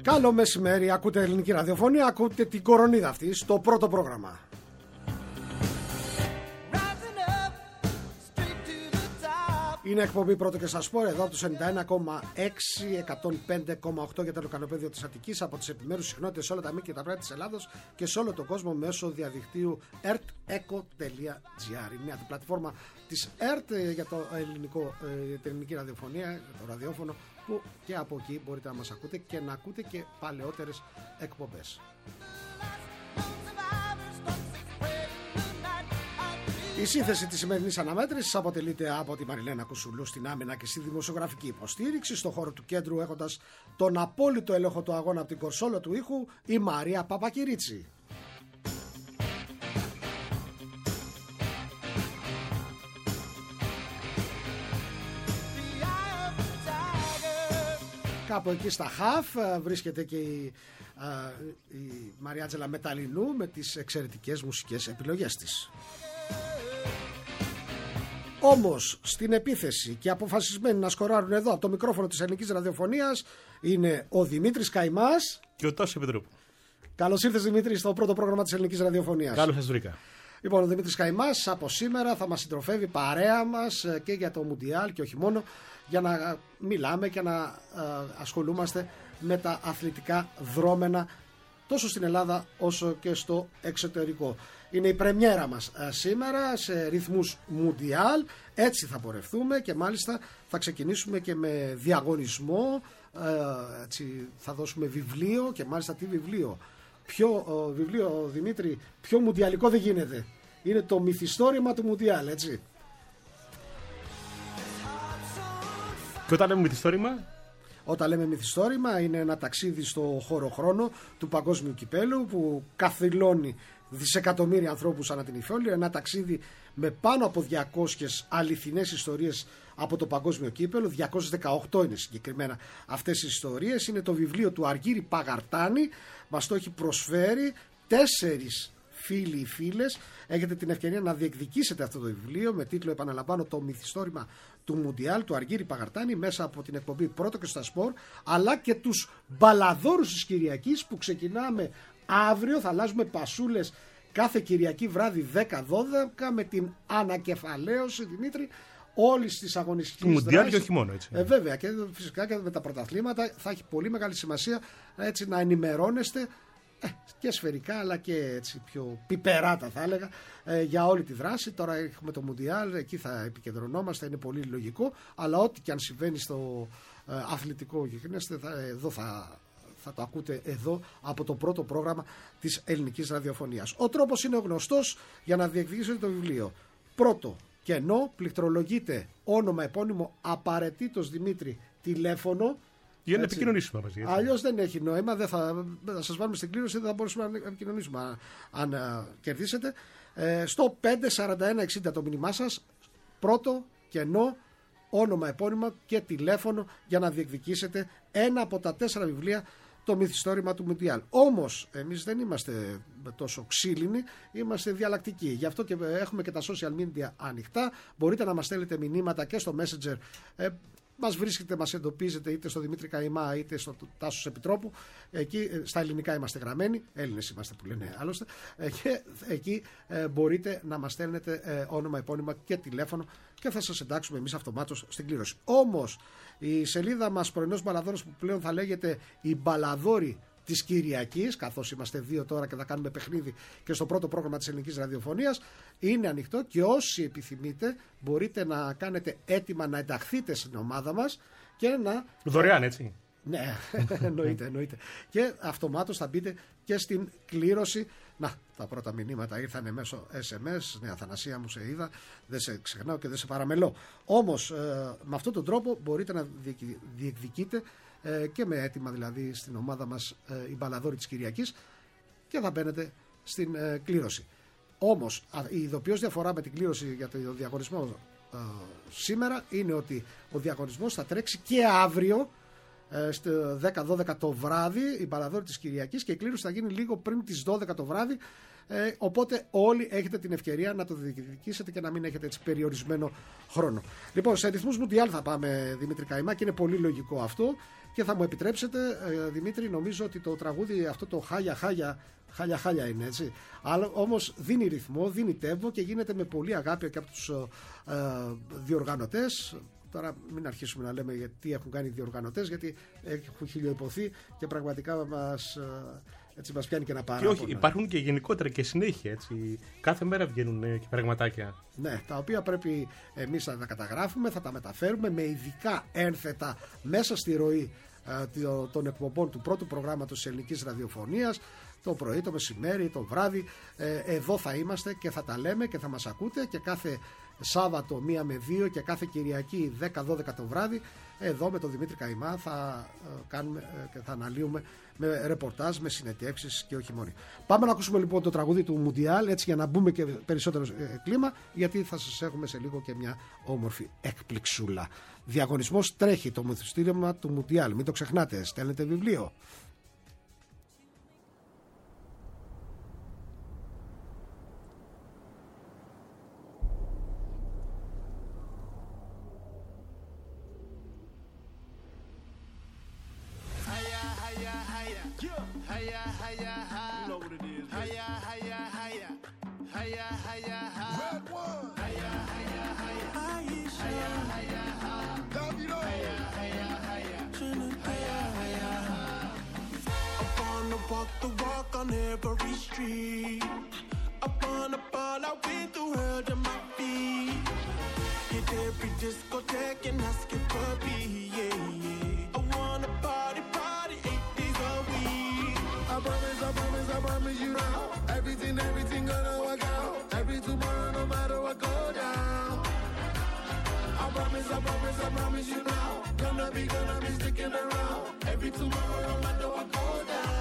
Καλό μεσημέρι, ακούτε ελληνική ραδιοφωνία, ακούτε την κορονίδα αυτή στο πρώτο πρόγραμμα. Είναι εκπομπή πρώτο και σας πω εδώ από τους 91,6, 105,8 για το λοκανοπέδιο της Αττικής, από τις επιμέρους συχνότητες σε όλα τα μήκη και τα πράτη της Ελλάδος και σε όλο τον κόσμο μέσω διαδικτύου erteco.gr. Είναι μια πλατφόρμα της ΕΡΤ για το την ελληνική ραδιοφωνία, το ραδιόφωνο, που και από εκεί μπορείτε να μας ακούτε και να ακούτε και παλαιότερες εκπομπές. Η σύνθεση της σημερινής αναμέτρησης αποτελείται από τη Μαριλένα Κουσουλού στην άμυνα και στη δημοσιογραφική υποστήριξη. Στο χώρο του κέντρου, έχοντας τον απόλυτο έλεγχο του αγώνα από την κονσόλα του ήχου, η Μαρία Παπακυρίτσι. Κάπου εκεί στα χαφ βρίσκεται και η Μαριάτζελα Μεταλλινού με τις εξαιρετικές μουσικές επιλογές της. Όμως στην επίθεση και αποφασισμένοι να σκοράρουν εδώ από το μικρόφωνο της ελληνικής ραδιοφωνίας είναι ο Δημήτρης Καϊμάς και ο Τάσος Επιτρόπου. Καλώς ήρθες, Δημήτρη, στο πρώτο πρόγραμμα της ελληνικής ραδιοφωνίας. Καλώς σας βρήκα. Λοιπόν, ο Δημήτρης Καϊμάς από σήμερα θα μας συντροφεύει παρέα μας και για το Μουντιάλ και όχι μόνο, για να μιλάμε και να ασχολούμαστε με τα αθλητικά δρόμενα τόσο στην Ελλάδα όσο και στο εξωτερικό. Είναι η πρεμιέρα μας σήμερα σε ρυθμούς Μουντιάλ, έτσι θα πορευτούμε και μάλιστα θα ξεκινήσουμε και με διαγωνισμό, έτσι, θα δώσουμε βιβλίο και μάλιστα τι βιβλίο. Ποιο βιβλίο, Δημήτρη, πιο μουντιαλικό δεν γίνεται. Είναι το μυθιστόρημα του Μουντιάλ, έτσι. Και όταν λέμε μυθιστόρημα? Όταν λέμε μυθιστόρημα είναι ένα ταξίδι στο χώρο-χρόνο του παγκόσμιου κυπέλου που καθυλώνει δισεκατομμύρια ανθρώπους ανά την Ιφαιόλιο. Ένα ταξίδι με πάνω από 200 αληθινές ιστορίες από το παγκόσμιο κύπελο. 218 είναι συγκεκριμένα αυτές οι ιστορίες. Είναι το βιβλίο του Αργύρη Παγαρτάνη. Μας το έχει προσφέρει 4 φίλοι ή φίλες. Έχετε την ευκαιρία να διεκδικήσετε αυτό το βιβλίο με τίτλο, επαναλαμβάνω, το μυθιστόρημα του Μουντιάλ του Αργύρη Παγαρτάνη, μέσα από την εκπομπή Πρώτο και στα Σπορ, αλλά και τους μπαλαδόρους της Κυριακής που ξεκινάμε αύριο. Θα αλλάζουμε πασούλες κάθε Κυριακή βράδυ 10-12 με την ανακεφαλαίωση, Δημήτρη, όλης της αγωνιστικής του Μουντιάλ και όχι μόνο, έτσι. Βέβαια, και φυσικά και με τα πρωταθλήματα θα έχει πολύ μεγάλη σημασία, έτσι, να ενημερώνεστε και σφαιρικά αλλά και έτσι πιο πιπεράτα, θα έλεγα, για όλη τη δράση. Τώρα έχουμε το Μουντιάλ, εκεί θα επικεντρωνόμαστε, είναι πολύ λογικό, αλλά ό,τι και αν συμβαίνει στο αθλητικό γεγονέστε, εδώ θα το ακούτε εδώ από το πρώτο πρόγραμμα της ελληνικής ραδιοφωνίας. Ο τρόπος είναι ο γνωστός για να διεκδικήσετε το βιβλίο. Πρώτο, κενό, πληκτρολογείτε όνομα, επώνυμο, απαραίτητος, Δημήτρη, τηλέφωνο. Για να επικοινωνήσουμε μαζί. Αλλιώς δεν έχει νόημα, δεν θα σας βάλουμε στην κλήρωση, δεν θα μπορούσαμε να επικοινωνήσουμε αν κερδίσετε. Στο 54160 το μήνυμά σας, πρώτο, κενό, όνομα, επώνυμα και τηλέφωνο για να διεκδικήσετε ένα από τα 4 βιβλία, το μυθιστόρημα του Μουντιάλ. Όμως εμείς δεν είμαστε τόσο ξύλινοι, είμαστε διαλλακτικοί. Γι' αυτό και έχουμε και τα social media ανοιχτά. Μπορείτε να μας στέλνετε μηνύματα και στο Messenger. Μας βρίσκεται, μας εντοπίζετε είτε στο Δημήτρη Καϊμά είτε στο Τάσος Επιτρόπου. Εκεί στα ελληνικά είμαστε γραμμένοι, Έλληνες είμαστε που λένε άλλωστε, και εκεί μπορείτε να μας στέλνετε όνομα, επώνυμα και τηλέφωνο και θα σας εντάξουμε εμείς αυτομάτως στην κλήρωση. Όμως η σελίδα μας πρωινός μπαλαδόρος, που πλέον θα λέγεται η Μπαλαδόρη της Κυριακής, καθώς είμαστε 2 τώρα και θα κάνουμε παιχνίδι και στο πρώτο πρόγραμμα της ελληνικής ραδιοφωνίας, είναι ανοιχτό και όσοι επιθυμείτε μπορείτε να κάνετε έτοιμα να ενταχθείτε στην ομάδα μας και να... Δωρεάν, έτσι. Ναι, εννοείται. Και αυτομάτως θα μπείτε και στην κλήρωση. Να, τα πρώτα μηνύματα ήρθαν μέσω SMS. Ναι, Αθανασία μου, σε είδα, δεν σε ξεχνάω και δεν σε παραμελώ. Όμως με αυτόν τον τρόπο μπορείτε να διεκδικείτε και με έτοιμα δηλαδή στην ομάδα μας η Μπαλαδόρη της Κυριακής και θα μπαίνετε στην κλήρωση. Όμως η ειδοποιώς διαφορά με την κλήρωση για το διαγωνισμό σήμερα είναι ότι ο διαγωνισμός θα τρέξει και αύριο στο 10-12 το βράδυ, η μπαλαδόρη της Κυριακής, και η κλήρωση θα γίνει λίγο πριν τις 12 το βράδυ. Οπότε όλοι έχετε την ευκαιρία να το διεκδικήσετε και να μην έχετε έτσι περιορισμένο χρόνο. Λοιπόν, σε ρυθμούς Μουντιάλ θα πάμε, Δημήτρη Καϊμά, και είναι πολύ λογικό αυτό. Και θα μου επιτρέψετε, Δημήτρη, νομίζω ότι το τραγούδι αυτό, το χάλια είναι, έτσι. Αλλά όμως δίνει ρυθμό, δίνει τέμβο και γίνεται με πολύ αγάπη και από τους διοργανωτές. Τώρα μην αρχίσουμε να λέμε τι έχουν κάνει οι διοργανωτές, γιατί έχουν χιλιοϊπωθεί και πραγματικά μας πιάνει και ένα παράπονο. Και όχι, υπάρχουν και γενικότερα και συνέχεια, έτσι. Κάθε μέρα βγαίνουν και πραγματάκια. Ναι, τα οποία πρέπει εμείς να τα καταγράφουμε, θα τα μεταφέρουμε με ειδικά ένθετα μέσα στη ροή των εκπομπών του πρώτου προγράμματος της ελληνικής ραδιοφωνίας, το πρωί, το μεσημέρι, το βράδυ. Εδώ θα είμαστε και θα τα λέμε και θα μας ακούτε, και κάθε Σάββατο 1 με 2 και κάθε Κυριακή 10-12 το βράδυ, εδώ με τον Δημήτρη Καϊμά θα κάνουμε και θα αναλύουμε με ρεπορτάζ, με συνεντεύξεις και όχι μόνο. Πάμε να ακούσουμε λοιπόν το τραγούδι του Μουντιάλ, έτσι, για να μπούμε και περισσότερο κλίμα, γιατί θα σας έχουμε σε λίγο και μια όμορφη εκπληξούλα. Διαγωνισμός τρέχει, το μυθιστόρημα του Μουντιάλ, μην το ξεχνάτε, στέλνετε βιβλίο. Walk the walk on every street. Up on the ball, I've been through hell to my feet. Hit every discotheque and ask it for me, yeah, yeah. I wanna party, 8 days a week. I promise you now. Everything gonna work out. Every tomorrow, no matter what go down. I promise you now. Gonna be sticking around. Every tomorrow, no matter what go down.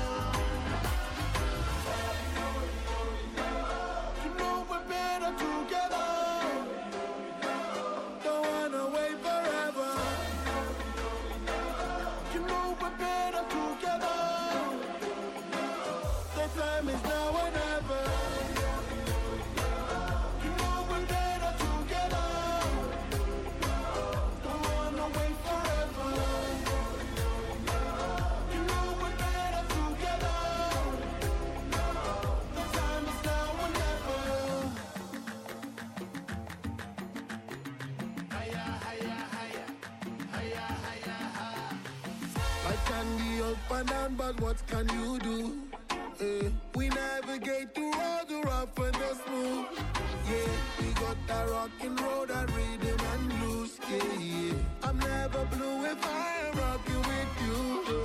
And down, but what can you do? We navigate through all the rough and the smooth. Yeah, we got that rock and roll, that rhythm and blues. Yeah. I'm never blue if I am rocking with you.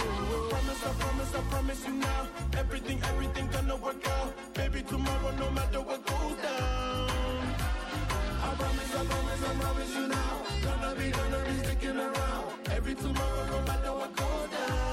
I promise you now. Everything gonna work out. Baby, tomorrow, no matter what goes down. I promise you now. Gonna be sticking around. Every tomorrow, no matter what goes down.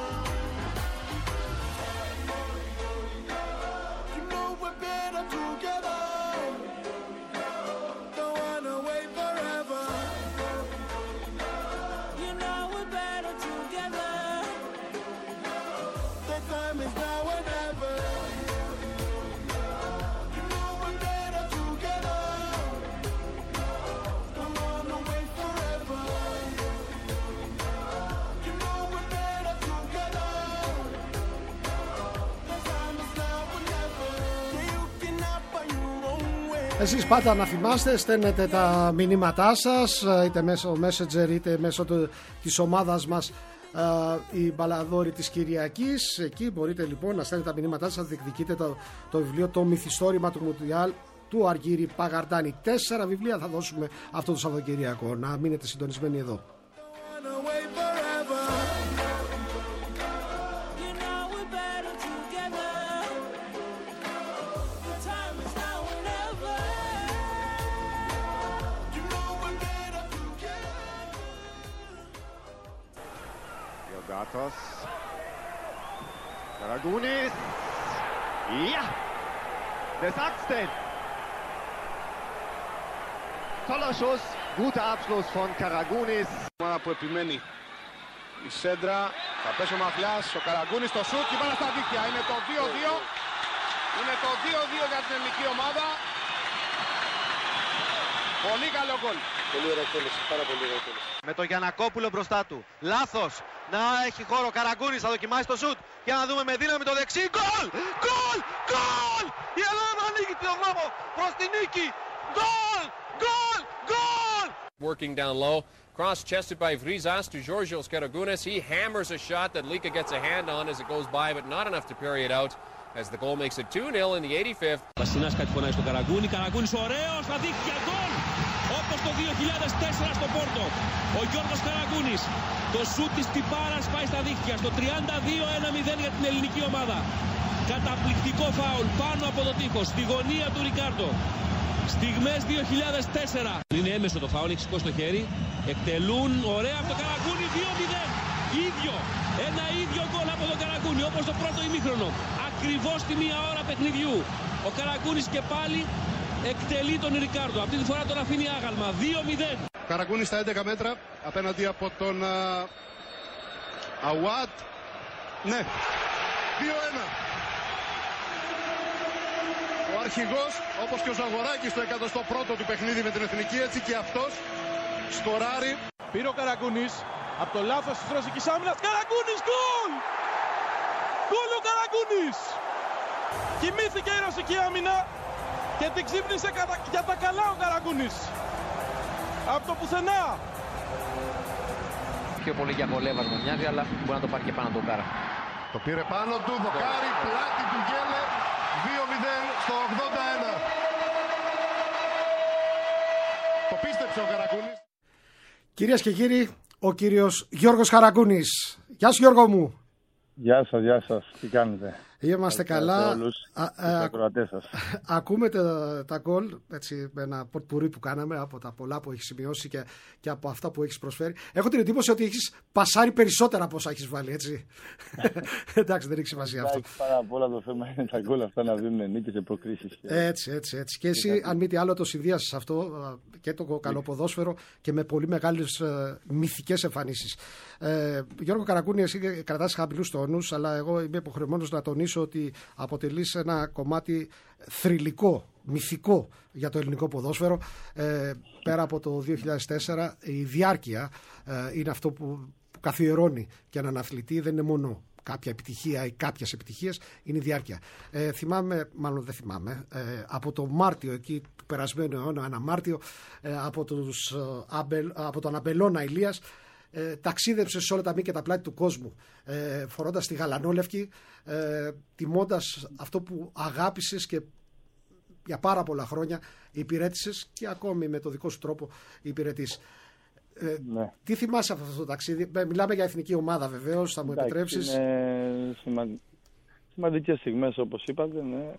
Εσείς πάντα να θυμάστε, στέλνετε τα μηνύματά σας, είτε μέσω Messenger είτε μέσω της ομάδας μας, η μπαλαδόρη της Κυριακής. Εκεί μπορείτε λοιπόν να στέλνετε τα μηνύματά σας, να διεκδικείτε το βιβλίο «Το μυθιστόρημα του Μουντιάλ» του Αργύρη Παγαρντάνη. 4 βιβλία θα δώσουμε αυτό το Σαββατοκύριακο. Να μείνετε συντονισμένοι εδώ. Gatos. Karagounis. Ja! Wer sagt's denn? Toller Schuss, guter Abschluss von Karagounis. Ομάδα που επιμένει Η σέντρα, θα πέσει ο Μαφιάς, ο Καραγκούνης στο σουτ και πάνε στα δίκτυα. Είναι το 2-2. Είναι το 2-2 για την ελληνική ομάδα. Πολύ καλό γκολ. Πολύ ωραία εκτέλεση, πάρα πολύ ωραία εκτέλεση. Με το Γιαννακόπουλο μπροστά του. Λάθος. Να έχει χώρο ο Καραγκούνης, θα δοκιμάσει το σουτ. Για να δούμε με δύναμη το δεξί. Γκολ! Γκολ! Γκολ! Η Ελλάδα ανοίγει τον δρόμο προς την νίκη. Γκολ! Γκολ! Γκολ! Working down low. Cross-chested by Vrizas to Georgios Karagounis. He hammers a shot that Lika gets a hand on as it goes by, but not enough to carry it out. As the goal makes it 2-0 in the 85th. Βασινάς κάτι φωνάει στο Καραγκούνι. Καραγκούνις ωραίος, στα δίχτυα γκολ! Όπως το 2004 στο Πόρτο. Ο Γιώργος Καραγκούνης. Το σούτ της Τιπάρας πάει στα δίχτυα. Στο 32-1-0 για την ελληνική ομάδα. Καταπληκτικό φάουλ πάνω από το τείχος. Στη γωνία του Ρικάρντο. Στιγμές 2004. Είναι έμεσο το φάουλ, έχει σηκώσει το χέρι. Εκτελούν ωραία από το Καραγκούνι. 2-0. Ίδιο. Ένα ίδιο γκολ από τον Καραγκούνι όπως το πρώτο ημίχρονο. Ακριβώς τη μία ώρα παιχνιδιού. Ο Καραγκούνης και πάλι εκτελεί τον Ρικάρντο. Αυτή τη φορά τον αφήνει άγαλμα. 2-0. Καραγκούνης στα 11 μέτρα απέναντι από τον Αουάτ. Ναι. 2-1. Ο αρχηγός, όπως και ο Ζαγοράκης το 101ο του παιχνίδι με την Εθνική, έτσι και αυτός σκοράρει. Πήρε ο Καραγκούνης από το λάθος της ρωσικής άμυνας. Καραγκούνης, γκολ! Γκολ ο Καραγκούνης! Κοιμήθηκε η ρωσική άμυνα και την ξύπνησε για τα καλά ο Καραγκούνης. Από το πουθενά. Πιο πολύ για βολέβας μου μοιάζει, αλλά μπορεί να το πάρει και πάνω τον Κάρα. Το πήρε πάνω του, δοκάρι, πλάτη του Γκέλε. 2-0 στο 81. Το πίστεψε ο Καραγκούνης. Κυρίες και κύριοι, ο κύριος Γιώργος Καραγκούνης. Γεια σου Γιώργο μου. Γεια σας, τι κάνετε? Είμαστε καλά. Ακροατές σας. Ακούμε τα γκολ, έτσι, με ένα πορτπουρί που κάναμε από τα πολλά που έχεις σημειώσει και από αυτά που έχεις προσφέρει. Έχω την εντύπωση ότι έχεις πασάρει περισσότερα από όσα έχεις βάλει, έτσι. Εντάξει, δεν έχει σημασία αυτό. Πάρα απ' όλα το θέμα είναι τα γκολ αυτά να δίνουν νίκες σε προκρίσεις. Έτσι. Και εσύ, αν μη τι άλλο, το συνδύασες αυτό και το καλό ποδόσφαιρο και με πολύ μεγάλες μυθικές εμφανίσεις. Γιώργο Καραγκούνη, εσύ κρατάς χαμηλούς τόνους, αλλά εγώ είμαι υποχρεωμένος να τονίσω ότι αποτελείς ένα κομμάτι θρυλικό, μυθικό για το ελληνικό ποδόσφαιρο. Πέρα από το 2004, η διάρκεια είναι αυτό που καθιερώνει και έναν αθλητή. Δεν είναι μόνο κάποια επιτυχία ή κάποιες επιτυχίες, είναι η διάρκεια. Θυμάμαι, μάλλον δεν θυμάμαι, από το Μάρτιο εκεί του περασμένου αιώνα, ένα Μάρτιο, από τον Αμπελώνα Ηλίας, ταξίδεψε σε όλα τα μήκη και τα πλάτη του κόσμου, φορώντας τη γαλανόλευκη, τιμώντας αυτό που αγάπησες και για πάρα πολλά χρόνια υπηρέτησες και ακόμη με το δικό σου τρόπο υπηρετείς. Ναι. Τι θυμάσαι από αυτό το ταξίδι? Μιλάμε για εθνική ομάδα βεβαίως, θα μου επιτρέψεις. Είναι σημαντικές στιγμές όπως είπατε, ναι.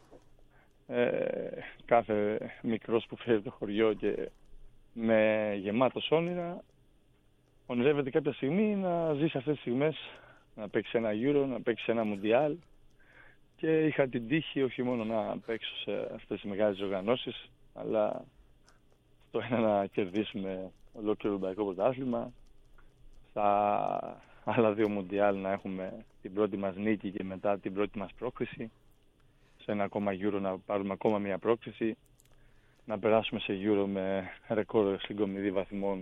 Κάθε μικρός που φέρει το χωριό και με γεμάτος όνειρα ονειρεύεται κάποια στιγμή να ζήσει αυτές τις στιγμές, να παίξει ένα Euro, να παίξει ένα Mundial, και είχα την τύχη όχι μόνο να παίξω σε αυτές τις μεγάλες οργανώσεις, αλλά στο ένα να κερδίσουμε ολόκληρο ευρωπαϊκό πρωτάθλημα, στα άλλα δύο Mundial να έχουμε την πρώτη μας νίκη και μετά την πρώτη μας πρόκριση, σε ένα ακόμα Euro να πάρουμε ακόμα μια πρόκριση, να περάσουμε σε Euro με ρεκόρ συγκομιδή βαθμών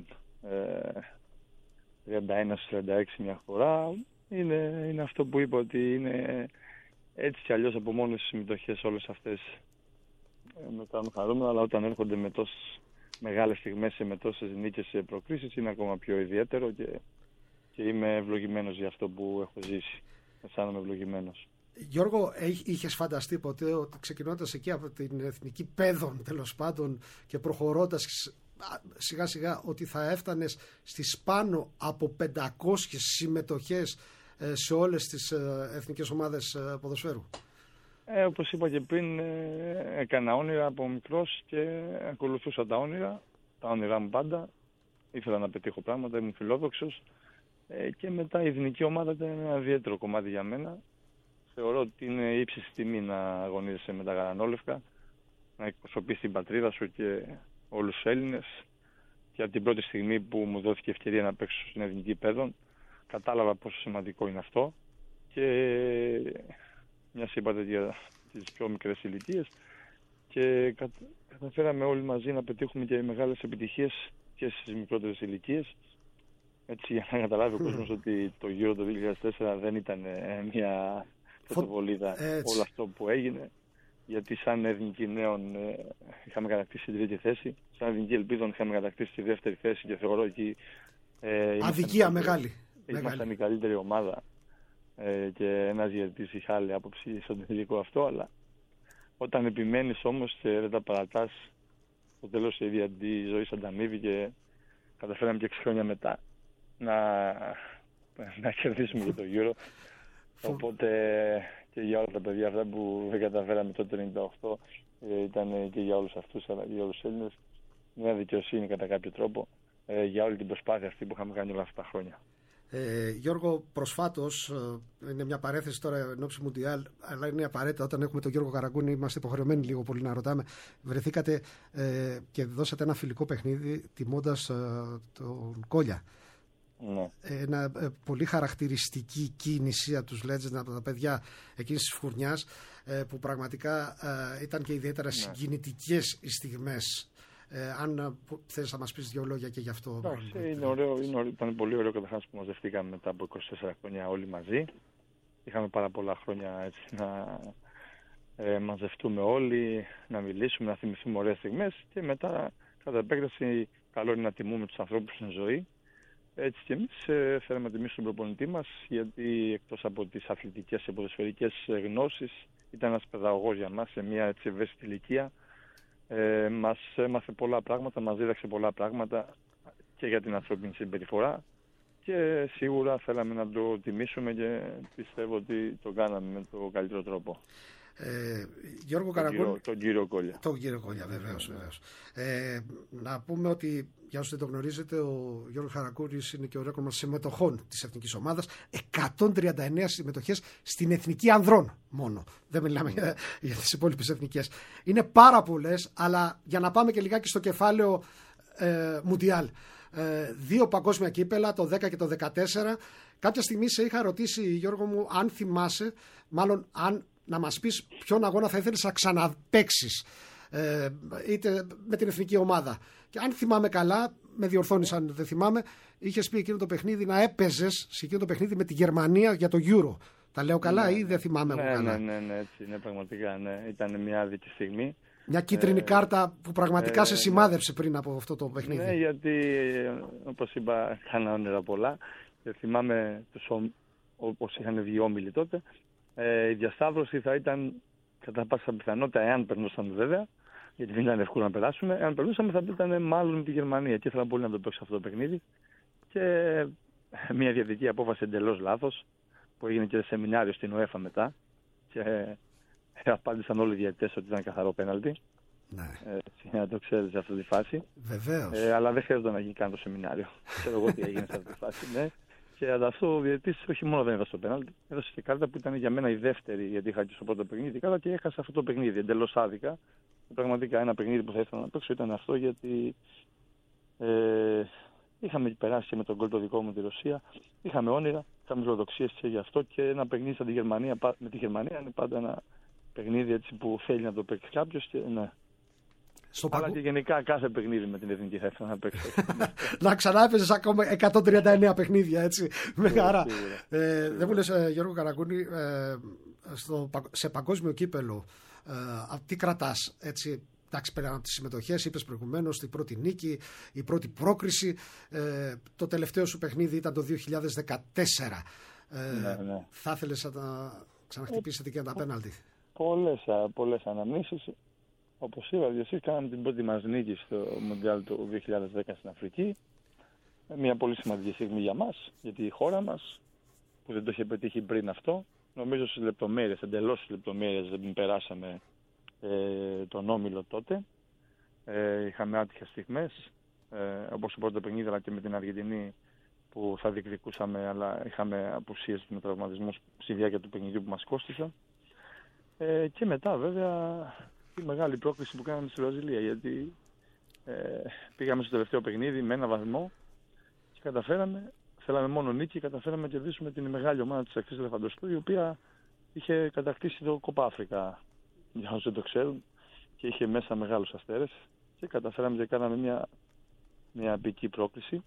31-36 μια φορά. Είναι αυτό που είπα, ότι είναι έτσι κι αλλιώς από μόνες τις συμμετοχές όλες αυτές με κάνουν χαρούμενα, αλλά όταν έρχονται με τόσες μεγάλες στιγμές με τόσες νίκες σε προκρίσεις είναι ακόμα πιο ιδιαίτερο και είμαι ευλογημένος για αυτό που έχω ζήσει. Αισθάνομαι ευλογημένος. Γιώργο, είχες φανταστεί ποτέ ότι ξεκινώντας εκεί από την εθνική παιδών τέλος πάντων και προχωρώντας σιγά σιγά ότι θα έφτανες στις πάνω από 500 συμμετοχές σε όλες τις εθνικές ομάδες ποδοσφαίρου? Όπως είπα και πριν, έκανα όνειρα από μικρός και ακολουθούσα τα όνειρά μου πάντα. Ήθελα να πετύχω πράγματα, ήμουν φιλόδοξος, και μετά η εθνική ομάδα ήταν ένα ιδιαίτερο κομμάτι για μένα. Θεωρώ ότι είναι ύψιστη τιμή να αγωνίζεσαι με τα γαλανόλευκα, να εκπροσωπείς την πατρίδα σου και όλους τους Έλληνες, και από την πρώτη στιγμή που μου δόθηκε ευκαιρία να παίξω στην εθνική παιδών κατάλαβα πόσο σημαντικό είναι αυτό και μιας είπατε για τις πιο μικρές ηλικίες και καταφέραμε όλοι μαζί να πετύχουμε και μεγάλες επιτυχίες και στις μικρότερες ηλικίες. Έτσι, για να καταλάβει ο κόσμος ότι το Euro το 2004 δεν ήταν μια πρωτοβολίδα όλο αυτό που έγινε, γιατί σαν εθνική νέων είχαμε κατακτήσει την τρίτη θέση, σαν εθνική ελπίδων είχαμε κατακτήσει τη δεύτερη θέση και θεωρώ εκεί αδικία μεγάλη. Ήμασταν η καλύτερη ομάδα και ένας διαιτητής είχε άλλη άποψη στον τελικό αυτό, αλλά όταν επιμένεις όμως και δεν τα παρατάς, στο τέλος η ίδια τη ζωή σαν ανταμείβει και καταφέραμε και 6 χρόνια μετά να κερδίσουμε και το Euro. Οπότε και για όλα τα παιδιά αυτά που δεν καταφέραμε τότε το 98 ήταν και για όλους αυτούς αλλά και για όλους τους Έλληνες μια δικαιοσύνη κατά κάποιο τρόπο για όλη την προσπάθεια αυτή που είχαμε κάνει όλα αυτά τα χρόνια. Γιώργο, προσφάτως, είναι μια παρέθεση τώρα εν ώψη Μουντιάλ, αλλά είναι απαραίτητα όταν έχουμε τον Γιώργο Καραγκούνη, είμαστε υποχρεωμένοι λίγο πολύ να ρωτάμε. Βρεθήκατε και δώσατε ένα φιλικό παιχνίδι τιμώντας τον Κόλια. Ναι. Ένα πολύ χαρακτηριστική κίνηση από τους Legends, από τα παιδιά εκείνης της φουρνιάς, που πραγματικά ήταν και ιδιαίτερα συγκινητικές οι στιγμές. Αν θες να μας πεις 2 λόγια και γι' αυτό. Είναι ωραίο, ήταν πολύ ωραίο καταρχάς που μαζευτήκαμε μετά από 24 χρόνια όλοι μαζί. Είχαμε πάρα πολλά χρόνια έτσι, να μαζευτούμε όλοι, να μιλήσουμε, να θυμηθούμε ωραίες στιγμές και μετά κατά επέκταση καλό είναι να τιμούμε τους ανθρώπους στην ζωή. Έτσι και εμείς θέλαμε να τιμήσουμε τον προπονητή μας, γιατί εκτός από τις αθλητικές και ποδοσφαιρικές γνώσεις ήταν ένας παιδαγωγός για μας σε μια έτσι ευαίσθητη ηλικία. Μας έμαθε πολλά πράγματα, μας δίδαξε πολλά πράγματα και για την ανθρώπινη συμπεριφορά και σίγουρα θέλαμε να το τιμήσουμε και πιστεύω ότι το κάναμε με τον καλύτερο τρόπο. Γιώργο Καραγκούνη, τον κύριο Κόλια. Τον κύριο Κόλια, βεβαίως. Να πούμε ότι για όσους δεν το γνωρίζετε, ο Γιώργος Καραγκούνης είναι και ο ρέκορ μας συμμετοχών της εθνικής ομάδας. 139 συμμετοχές στην εθνική ανδρών μόνο. Δεν μιλάμε για τις υπόλοιπες εθνικές. Είναι πάρα πολλές, αλλά για να πάμε και λιγάκι στο κεφάλαιο Μουντιάλ. 2 παγκόσμια κύπελα, το 10 και το 14. Κάποια στιγμή σε είχα ρωτήσει, Γιώργο μου, αν θυμάσαι, μάλλον αν να μας πεις ποιον αγώνα θα ήθελες να ξαναπαίξεις, είτε με την εθνική ομάδα. Και αν θυμάμαι καλά, με διορθώνεις αν δεν θυμάμαι, είχες πει εκείνο το παιχνίδι να έπαιζες σε εκείνο το παιχνίδι με τη Γερμανία για το Euro. Τα λέω καλά ή δεν θυμάμαι εγώ καλά? Ναι, έτσι είναι πραγματικά. Ναι. Ήταν μια άδικη στιγμή. Μια κίτρινη κάρτα που πραγματικά σε σημάδεψε πριν από αυτό το παιχνίδι. Ναι, γιατί όπως είπα, κάνα όνειρα πολλά. Θυμάμαι όπως είχαν βγει όμιλοι τότε. Η διασταύρωση θα ήταν κατά πάσα πιθανότητα, εάν περνούσαμε βέβαια, γιατί δεν ήταν εύκολο να περάσουμε, εάν περνούσαμε θα ήταν μάλλον με τη Γερμανία και ήθελα πολύ να το παίξω αυτό το παιχνίδι. Και μια διαιτητική απόφαση εντελώς λάθος, που έγινε και σεμινάριο στην UEFA μετά. Και απάντησαν όλοι οι διαιτητές ότι ήταν καθαρό πέναλτι. Ναι. Να το ξέρεις σε αυτή τη φάση. Βεβαίως. Αλλά δεν χρειάζεται να γίνει καν το σεμινάριο. Ξέρω εγώ τι έγινε σε αυτή τη φάση. Ναι. Και αυτό ο διαιτητής όχι μόνο δεν έδωσε το πέναλτι, έδωσε και κάρτα που ήταν για μένα η δεύτερη, γιατί είχα και στο πρώτο παιχνίδι κάρτα και έχασα αυτό το παιχνίδι εντελώς άδικα. Πραγματικά ένα παιχνίδι που θα ήθελα να παίξω ήταν αυτό, γιατί είχαμε περάσει και με τον γκολ το δικό μου τη Ρωσία. Είχαμε όνειρα, είχαμε φιλοδοξίες και γι' αυτό, και ένα παιχνίδι σαν τη Γερμανία, με τη Γερμανία είναι πάντα ένα παιχνίδι έτσι που θέλει να το παίξει κάποιος. Και, ναι. Αλλά και γενικά κάθε παιχνίδι με την εθνική θα ήθελα να παίξω. Να ξανά έπαιζες ακόμα 139 παιχνίδια, έτσι, με χαρά. Δεν μου λες, Γιώργο Καραγκούνη, σε παγκόσμιο κύπελο, τι κρατάς, έτσι? Εντάξει, πέρα από τις συμμετοχές, είπες προηγουμένως, την πρώτη νίκη, η πρώτη πρόκριση. Το τελευταίο σου παιχνίδι ήταν το 2014. Ναι. Θα ήθελες να ξαναχτυπήσετε και ένα πέναλτι? Πολλές αναμνήσεις. Όπως είπα, εσείς κάναμε την πρώτη μας νίκη στο Μουντιάλ του 2010 στην Αφρική. Μια πολύ σημαντική στιγμή για μας, γιατί η χώρα μας, που δεν το είχε πετύχει πριν αυτό, νομίζω στις λεπτομέρειες, εντελώς στις λεπτομέρειες δεν περάσαμε τον όμιλο τότε. Είχαμε άτυχες στιγμές, όπως το πρώτο παιχνίδι, αλλά και με την Αργεντινή που θα διεκδικούσαμε, αλλά είχαμε απουσίες με τραυματισμούς στη διάρκεια του παιχνιδιού που μας κόστησαν. Και μετά βέβαια η μεγάλη πρόκληση που κάναμε στη Βραζιλία, γιατί πήγαμε στο τελευταίο παιχνίδι με 1 βαθμό και καταφέραμε. θέλαμε μόνο νίκη, καταφέραμε να κερδίσουμε την μεγάλη ομάδα της Ακτής Ελεφαντοστού, η οποία είχε κατακτήσει το Κόπα Αφρικα, για όσοι δεν το ξέρουν, και είχε μέσα μεγάλους αστέρες και καταφέραμε και κάναμε μια επική πρόκληση.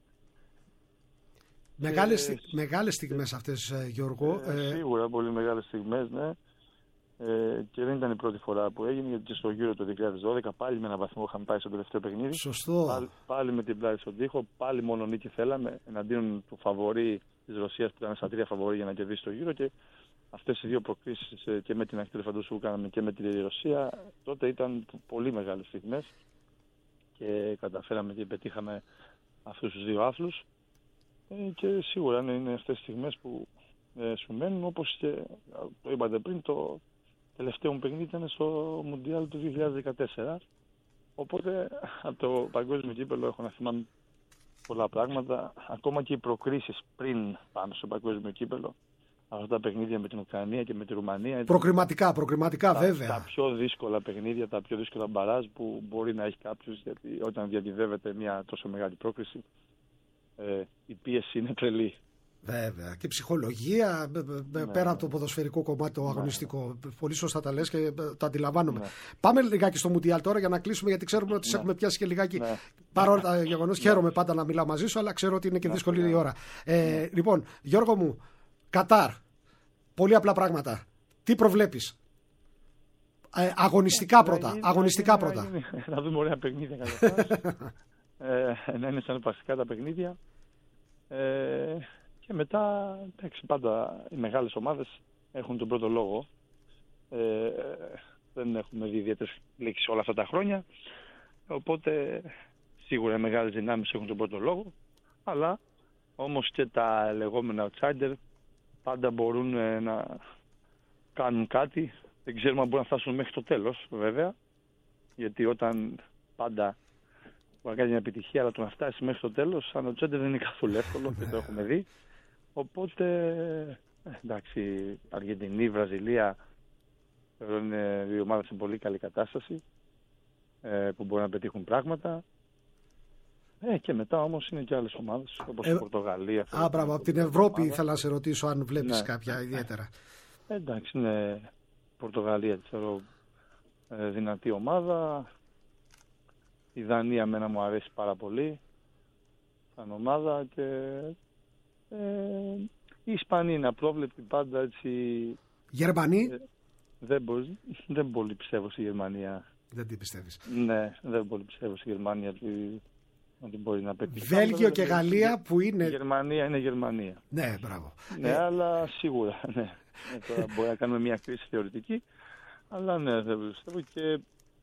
Μεγάλες στιγμές αυτές, Γιώργο. Σίγουρα πολύ μεγάλες στιγμές, ναι. Και δεν ήταν η πρώτη φορά που έγινε, γιατί και στο Euro το 2012 πάλι με ένα βαθμό είχαμε πάει στο τελευταίο παιχνίδι. Σωστό. Πάλι με την πλάτη στον τοίχο, πάλι μόνο νίκη θέλαμε εναντίον του φαβορί της Ρωσίας που ήταν στα 3 φαβορί για να κερδίσει το Euro. Και αυτές οι δύο προκλήσεις και με την Ακτή Ελεφαντοστού που κάναμε και με τη Ρωσία, τότε ήταν πολύ μεγάλες στιγμές και καταφέραμε και πετύχαμε αυτούς τους δύο άθλους. Και σίγουρα είναι αυτές τις στιγμές που σου μένουν, όπως και το είπατε πριν, το τελευταίο μου παιχνίδι ήταν στο Μουντιάλ του 2014. Οπότε από το παγκόσμιο κύπελλο έχω να θυμάμαι πολλά πράγματα. Ακόμα και οι προκρίσεις πριν πάμε στο παγκόσμιο κύπελλο, αυτά τα παιχνίδια με την Ουκρανία και με τη Ρουμανία. Προκριματικά βέβαια. Τα πιο δύσκολα παιχνίδια, τα πιο δύσκολα μπαράζ που μπορεί να έχει κάποιος, γιατί όταν διαδιδεύεται μια τόσο μεγάλη πρόκριση, η πίεση είναι τρελή. Βέβαια. Και ψυχολογία, πέρα από το ποδοσφαιρικό κομμάτι, το αγωνιστικό. Πολύ σωστά τα λες και το αντιλαμβάνομαι. Πάμε λιγάκι στο Μουντιάλ τώρα για να κλείσουμε, γιατί ξέρουμε ότι σε έχουμε πιάσει και λιγάκι. Παρόλα τα γεγονός, χαίρομαι πάντα να μιλάω μαζί σου, αλλά ξέρω ότι είναι και δύσκολη η ώρα. Λοιπόν, Γιώργο μου, Κατάρ. Πολύ απλά πράγματα. Τι προβλέπεις? Αγωνιστικά πρώτα. Να δούμε ωραία παιχνίδια καταρχάς. Να είναι συναρπαστικά τα παιχνίδια. Και μετά, εντάξει, πάντα οι μεγάλες ομάδες έχουν τον πρώτο λόγο. Δεν έχουμε δει ιδιαίτερες λήξεις όλα αυτά τα χρόνια. Οπότε σίγουρα οι μεγάλες δυνάμεις έχουν τον πρώτο λόγο. Αλλά όμως και τα λεγόμενα outsider πάντα μπορούν να κάνουν κάτι. Δεν ξέρουμε αν μπορούν να φτάσουν μέχρι το τέλος, βέβαια. Γιατί όταν πάντα μπορεί να κάνει μια επιτυχία, αλλά το να φτάσει μέχρι το τέλος, σαν outsider δεν είναι καθόλου εύκολο, και το έχουμε δει. Οπότε, εντάξει, Αργεντινή, Βραζιλία, είναι δύο ομάδες σε πολύ καλή κατάσταση, που μπορούν να πετύχουν πράγματα. Και μετά όμως είναι και άλλες ομάδες, όπως η Πορτογαλία. Μπράβο, από την Ευρώπη ήθελα να σε ρωτήσω αν βλέπεις κάποια ιδιαίτερα. Εντάξει, είναι η Πορτογαλία, θεωρώ δυνατή ομάδα. Η Δανία εμένα μου αρέσει πάρα πολύ σαν ομάδα, και η Ισπανία είναι απρόβλεπτη πάντα, έτσι. Γερμανοί? Δεν πολύ πιστεύω στη Γερμανία. Δεν την πιστεύεις? Ναι, δεν πολύ πιστεύω στη Γερμανία ότι μπορεί να πετύχει. Βέλγιο και Γαλλία που είναι... Η Γερμανία είναι Γερμανία. Ναι, μπράβο. Ναι, αλλά σίγουρα, ναι. Τώρα μπορεί να κάνουμε μια κρίση θεωρητική, αλλά ναι, δεν πιστεύω. Και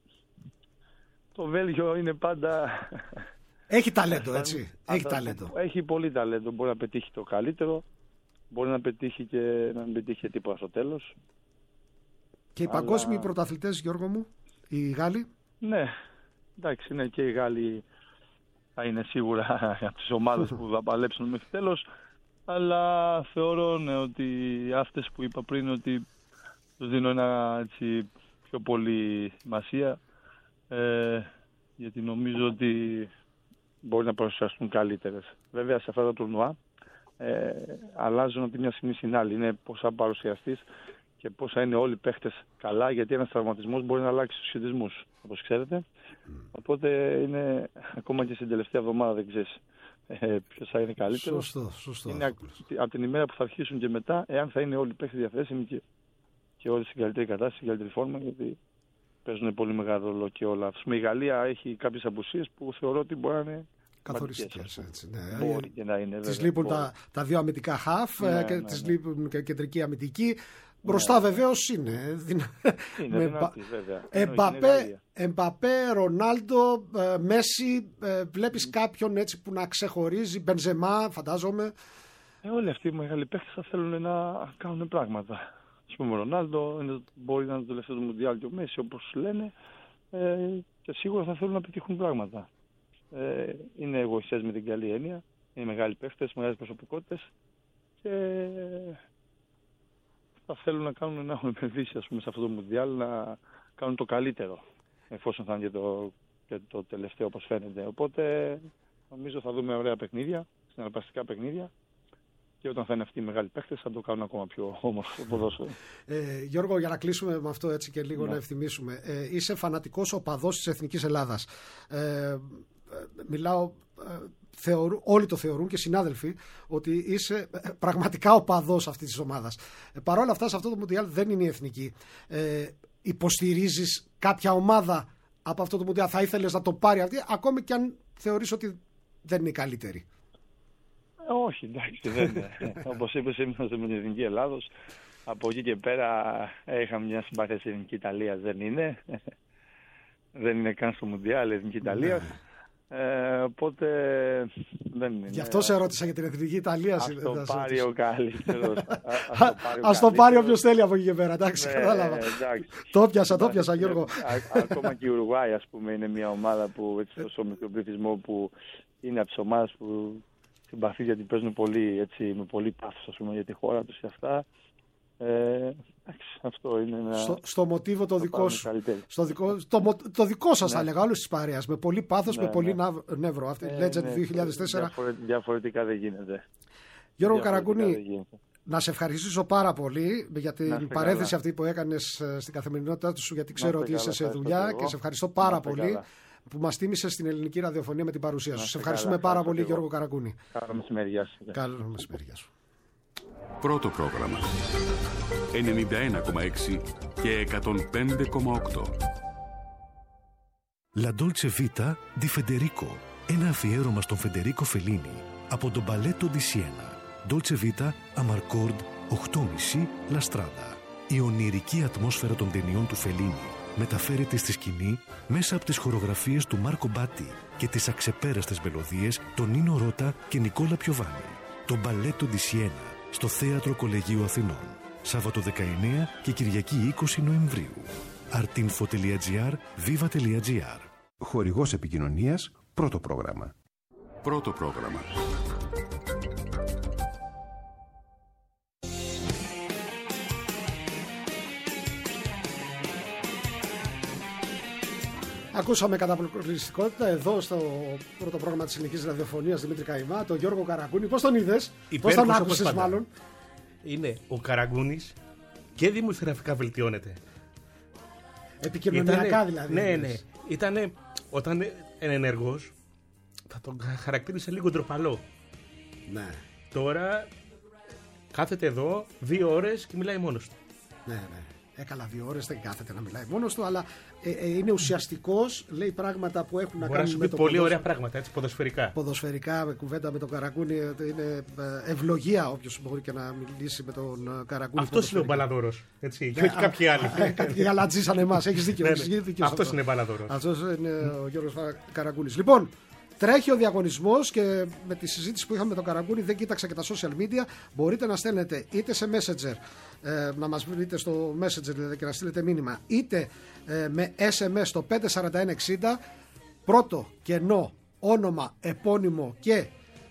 το Βέλγιο είναι πάντα... Έχει ταλέντο, έτσι. Έχει ταλέντο. Έχει πολύ ταλέντο. Μπορεί να πετύχει το καλύτερο. Μπορεί να πετύχει και να μην πετύχει τίποτα στο τέλος. Και οι παγκόσμιοι πρωταθλητές, Γιώργο μου, οι Γάλλοι? Ναι, εντάξει, ναι, και οι Γάλλοι θα είναι σίγουρα από τις ομάδες που θα παλέψουν μέχρι τέλος. Αλλά θεωρώ, ναι, ότι αυτές που είπα πριν, ότι τους δίνω ένα έτσι πιο πολύ σημασία, γιατί νομίζω ότι μπορεί να παρουσιαστούν καλύτερες. Βέβαια, σε αυτά τα τουρνουά αλλάζουν από τη μια στιγμή στην άλλη. Είναι πώς θα παρουσιαστείς και πώς θα είναι όλοι οι παίχτες καλά, γιατί ένας τραυματισμός μπορεί να αλλάξει τους σχετισμούς, όπως ξέρετε. Οπότε είναι ακόμα και στην τελευταία εβδομάδα δεν ξέρεις ποιος θα είναι καλύτερος. Σωστό. Είναι από την ημέρα που θα αρχίσουν και μετά, εάν θα είναι όλοι οι παίχτες διαθέσιμοι και όλοι στην καλύτερη κατάσταση, στην καλύτερη φόρμα, γιατί παίζουν πολύ μεγάλο ρόλο και όλα. Η Γαλλία έχει κάποιες απουσίες που θεωρώ ότι μπορεί να είναι καθοριστικές. Ναι. Μπορεί και να είναι. Τις λείπουν τα δύο αμυντικά χαφ, και τις λείπουν και κεντρική αμυντική. Μπροστά βεβαίως είναι. Είναι δυνατή, βέβαια. Εμπαπέ, Ρονάλντο, Μέση, βλέπεις κάποιον έτσι που να ξεχωρίζει? Μπενζεμά, φαντάζομαι. Όλοι αυτοί οι μεγάλοι παίκτες θα θέλουν να κάνουν πράγματα. Ας πούμε, ο Ρονάλντο μπορεί να είναι το τελευταίο του Μουντιάλ, και ο Μέση, όπως λένε, και σίγουρα θα θέλουν να πετύχουν πράγματα. Είναι εγωιστές με την καλή έννοια. Είναι μεγάλοι παίκτες, μεγάλες προσωπικότητες, και θα θέλουν να έχουν επενδύσει, ας πούμε, σε αυτό το Μουντιάλ, να κάνουν το καλύτερο, εφόσον θα είναι και το τελευταίο, όπως φαίνεται. Οπότε νομίζω θα δούμε ωραία παιχνίδια. συναρπαστικά παιχνίδια. Και όταν θα είναι αυτοί οι μεγάλοι παίχτες θα το κάνουν ακόμα πιο όμορφο ποδόσφαιρο. Γιώργο, για να κλείσουμε με αυτό έτσι και λίγο να ευθυμίσουμε. Είσαι φανατικός οπαδός της Εθνικής Ελλάδας. Μιλάω, όλοι το θεωρούν και συνάδελφοι ότι είσαι πραγματικά οπαδός αυτής της ομάδας. Παρ' όλα αυτά σε αυτό το Μουντιάλ δεν είναι η Εθνική. Υποστηρίζεις κάποια ομάδα από αυτό το Μουντιάλ, θα ήθελες να το πάρει αυτή, ακόμη και αν θεωρείς ότι δεν είναι η καλύτερη? Όχι, εντάξει, δεν είναι. Όπως είπες, είμαστε με την Εθνική Ελλάδος. Από εκεί και πέρα είχαμε μια συμπάθεια στην Εθνική Ιταλία. Δεν είναι. Δεν είναι καν στο Μουντιάλ η Εθνική Ιταλία. Οπότε δεν είναι. Γι' αυτό σε ρώτησα για την Εθνική Ιταλία. Ας το πάρει ο καλύτερος. Ας το πάρει όποιος θέλει από εκεί και πέρα. Εντάξει, κατάλαβα. Το πιάσα, Γιώργο. Ακόμα και η Ουρουγουάη, ας πούμε, είναι μια ομάδα που έτσι τόσο μικρό πληθυσμό που είναι από τις ομάδες που συμπαθεί γιατί παίζουν πολύ, έτσι, με πολύ πάθος, ας πούμε, για τη χώρα τους και αυτά. Αυτό είναι ένα... στο μοτίβο το δικό σου. Το δικό σας, θα έλεγα, όλους της παρέας. Με πολύ πάθος, με πολύ νεύρο. Αυτή η Legend 2004. Διαφορετικά δεν γίνεται. Γιώργο Καραγκούνη, να σε ευχαριστήσω πάρα πολύ για την παρένθεση αυτή που έκανες στην καθημερινότητά σου, γιατί ξέρω ότι είσαι σε δουλειά και σε ευχαριστώ πάρα πολύ που μας τίμησες στην ελληνική ραδιοφωνία με την παρουσία σου. Σε ευχαριστούμε πάρα πολύ, Γιώργο Καραγκούνη. Καλό μεσημέρι, γεια σου. Καλό μεσημέρι, γεια σου. Πρώτο πρόγραμμα 91,6 και 105,8. La Dolce Vita di Federico. Ένα αφιέρωμα στον Φεντερίκο Φελίνι από τον Balletto di Siena. Dolce Vita, Amarcord, 8,5 La Strada. Η ονειρική ατμόσφαιρα των ταινιών του Φελίνι μεταφέρεται στη σκηνή μέσα από τις χορογραφίες του Μάρκο Μπάτι και τις αξεπέραστες μελωδίες των Νίνο Ρώτα και Νικόλα Πιοβάνι. Το Balletto di Siena στο Θέατρο Κολεγίου Αθηνών. Σάββατο 19 και Κυριακή 20 Νοεμβρίου. artinfo.gr, viva.gr. Χορηγός επικοινωνίας, πρώτο πρόγραμμα. Πρώτο πρόγραμμα. Ακούσαμε κατά αποκλειστικότητα εδώ στο πρώτο πρόγραμμα της ελληνικής ραδιοφωνίας Δημήτρη Καϊμά, τον Γιώργο Καραγκούνη. Πώς τον είδες, πώς τον άκουσες μάλλον? Είναι ο Καραγκούνης και δημοσιογραφικά βελτιώνεται. Επικοινωνιακά δηλαδή. Ναι. Ήτανε, όταν είναι ενεργός, θα τον χαρακτήρισε λίγο ντροπαλό. Ναι. Τώρα κάθεται εδώ 2 ώρες και μιλάει μόνος του. Ναι. Έκαλα 2 ώρες, δεν κάθεται να μιλάει μόνος του, αλλά είναι ουσιαστικός, λέει πράγματα που έχουν να κάνουν με το πολύ ωραία πράγματα, έτσι, ποδοσφαιρικά. Ποδοσφαιρικά, με κουβέντα με τον Καραγκούνη, είναι ευλογία όποιος μπορεί και να μιλήσει με τον Καραγκούνη. Αυτός είναι ο μπαλαδόρος, έτσι, και όχι κάποιοι άλλοι. Κάποιοι γαλατζήσαν εμάς, έχεις δίκιο. Αυτός είναι μπαλαδόρος. Αυτός είναι ο Γιώργος Καραγκούνης. Λοιπόν, τρέχει ο διαγωνισμός και με τη συζήτηση που είχαμε με τον Καραγκούνη δεν κοίταξα και τα social media. Μπορείτε να στέλνετε είτε σε Messenger, να μας βρείτε στο Messenger δηλαδή, και να στείλετε μήνυμα, είτε με SMS στο 54160, πρώτο κενό, όνομα, επώνυμο και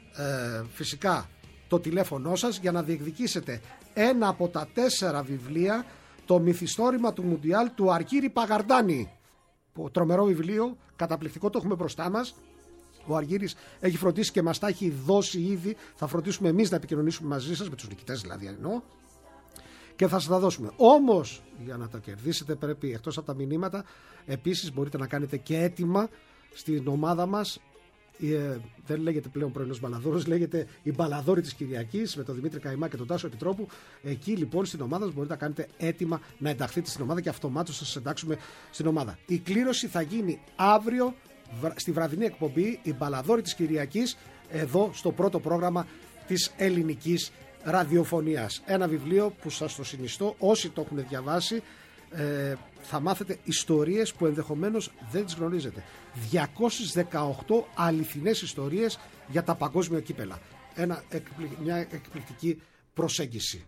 φυσικά το τηλέφωνό σας για να διεκδικήσετε ένα από τα 4 βιβλία, το μυθιστόρημα του Μουντιάλ του Αρκύρη Παγαρντάνη. Τρομερό βιβλίο, καταπληκτικό, το έχουμε μπροστά μας. Ο Αργύρης έχει φροντίσει και μας τα έχει δώσει ήδη. Θα φροντίσουμε εμείς να επικοινωνήσουμε μαζί σας, με τους νικητές δηλαδή εννοώ, και θα σας τα δώσουμε. Όμως για να τα κερδίσετε πρέπει, εκτός από τα μηνύματα, επίσης μπορείτε να κάνετε και αίτημα στην ομάδα μας. Δεν λέγεται πλέον πρωινός μπαλαδόρος, λέγεται η Μπαλαδόρη της Κυριακής, με τον Δημήτρη Καϊμά και τον Τάσο Επιτρόπου. Εκεί λοιπόν στην ομάδα σας μπορείτε να κάνετε αίτημα να ενταχθείτε στην ομάδα και αυτομάτως θα σας εντάξουμε στην ομάδα. Η κλήρωση θα γίνει αύριο στη βραδινή εκπομπή, η Μπαλαδόρη της Κυριακής, εδώ στο πρώτο πρόγραμμα της ελληνικής ραδιοφωνίας. Ένα βιβλίο που σας το συνιστώ, όσοι το έχουν διαβάσει, θα μάθετε ιστορίες που ενδεχομένως δεν τις γνωρίζετε. 218 αληθινές ιστορίες για τα παγκόσμια κύπελα. Μια εκπληκτική προσέγγιση.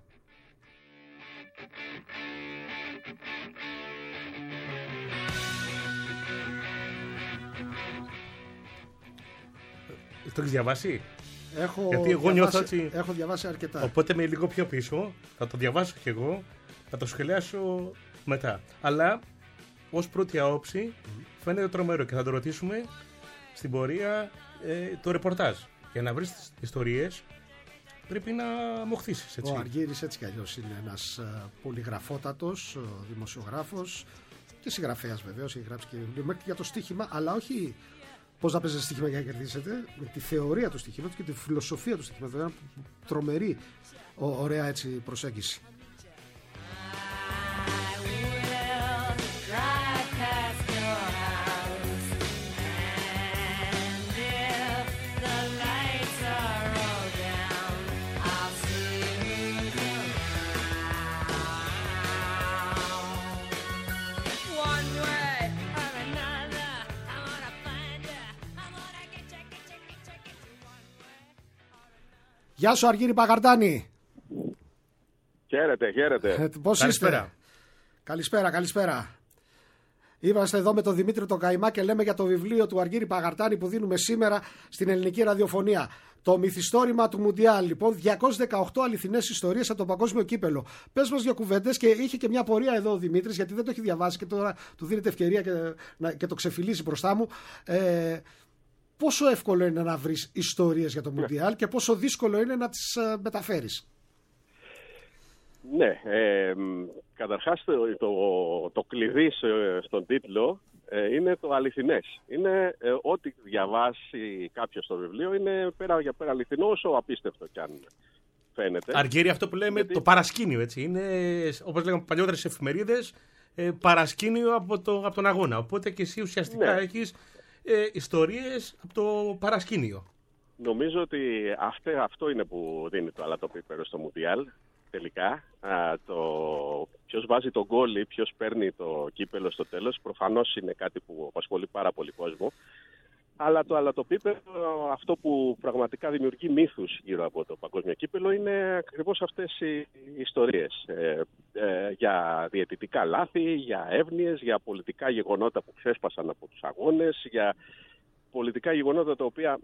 Το έχεις διαβάσει? Γιατί εγώ νιώθω ότι έχω διαβάσει αρκετά. Οπότε είμαι λίγο πιο πίσω. Θα το διαβάσω κι εγώ. Θα το σχολιάσω μετά. Αλλά ως πρώτη άποψη φαίνεται τρομερό και θα το ρωτήσουμε στην πορεία το ρεπορτάζ. Για να βρεις τις ιστορίες πρέπει να μοχθήσεις, έτσι. Ο Αργύρης έτσι κι αλλιώς είναι ένας πολυγραφότατος δημοσιογράφος και συγγραφέας βεβαίως. Έχει γράψει και βιβλίο μέχρι για το στοίχημα, αλλά όχι πώς να παίζετε στοίχημα για να κερδίσετε, με τη θεωρία του στοίχηματος και τη φιλοσοφία του στοίχηματος. Ένα τρομερή, ωραία έτσι προσέγγιση. Γεια σου Αργύρη Παγαρτάνη. Χαίρετε. Πώς είστε? Καλησπέρα. Είμαστε εδώ με τον Δημήτρη τον Καϊμά και λέμε για το βιβλίο του Αργύρη Παγαρτάνη που δίνουμε σήμερα στην ελληνική ραδιοφωνία. Το μυθιστόρημα του Μουντιάλ. Λοιπόν, 218 αληθινές ιστορίες από το παγκόσμιο κύπελο. Πες μας δύο κουβέντες, και είχε και μια πορεία εδώ ο Δημήτρης, γιατί δεν το έχει διαβάσει και τώρα του δίνεται ευκαιρία και το ξεφυλίσει μπροστά μου. Πόσο εύκολο είναι να βρεις ιστορίες για το Μουντιάλ και πόσο δύσκολο είναι να τις μεταφέρεις? Ναι, καταρχάς το κλειδί στον τίτλο είναι το αληθινές. Είναι ό,τι διαβάσει κάποιος στο βιβλίο είναι πέρα για πέρα αληθινό, όσο απίστευτο κι αν φαίνεται. Αργύρη, αυτό που λέμε το παρασκήνιο, έτσι. Είναι, όπως λέγαμε παλιότερα στις εφημερίδες, παρασκήνιο από τον αγώνα. Οπότε και εσύ ουσιαστικά έχεις ιστορίες από το παρασκήνιο. Νομίζω ότι αυτό είναι που δίνει το αλατοπίπερο στο Μουντιάλ. Τελικά, ποιος βάζει τον γκολ ή ποιος παίρνει το κύπελο στο τέλος, προφανώς είναι κάτι που απασχολεί πάρα πολύ κόσμο. Αλλά το αλατοπίπερο, αυτό που πραγματικά δημιουργεί μύθους γύρω από το παγκόσμιο κύπελο, είναι ακριβώς αυτές οι ιστορίες. Για διαιτητικά λάθη, για εύνοιες, για πολιτικά γεγονότα που ξέσπασαν από τους αγώνες, για πολιτικά γεγονότα τα οποία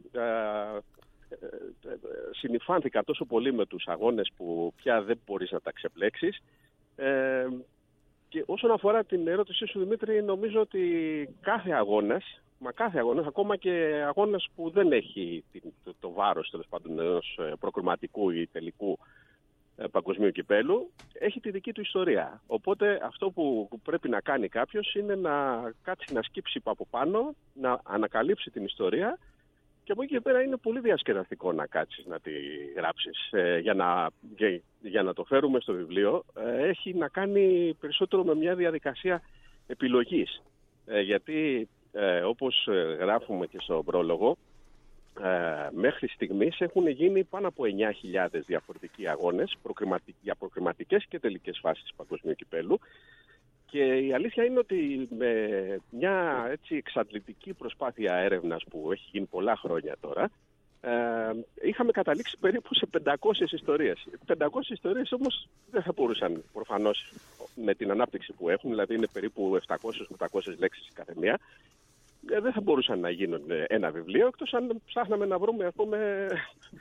συνυφάνθηκαν τόσο πολύ με τους αγώνες που πια δεν μπορείς να τα ξεπλέξεις. Και όσον αφορά την ερώτησή σου, Δημήτρη, νομίζω ότι κάθε αγώνας, ακόμα και αγώνας που δεν έχει το βάρος τέλος πάντων ενός προκριματικού ή τελικού παγκοσμίου κυπέλου, έχει τη δική του ιστορία. Οπότε αυτό που πρέπει να κάνει κάποιος είναι να κάτσει να σκύψει από πάνω, να ανακαλύψει την ιστορία, και από εκεί και πέρα είναι πολύ διασκεδαστικό να κάτσεις να τη γράψεις. Για να το φέρουμε στο βιβλίο, έχει να κάνει περισσότερο με μια διαδικασία επιλογής. Γιατί όπως γράφουμε και στο πρόλογο, μέχρι στιγμής έχουν γίνει πάνω από 9.000 διαφορετικοί αγώνες για προκριματικές και τελικές φάσεις του παγκοσμίου κυπέλου. Και η αλήθεια είναι ότι με μια έτσι εξαντλητική προσπάθεια έρευνας που έχει γίνει πολλά χρόνια τώρα, είχαμε καταλήξει περίπου σε 500 ιστορίες. 500 ιστορίες όμως δεν θα μπορούσαν προφανώς με την ανάπτυξη που έχουν, δηλαδή είναι περίπου 700-800 λέξεις κάθε μία, δεν θα μπορούσαν να γίνουν ένα βιβλίο, εκτός αν ψάχναμε να βρούμε, ας πούμε,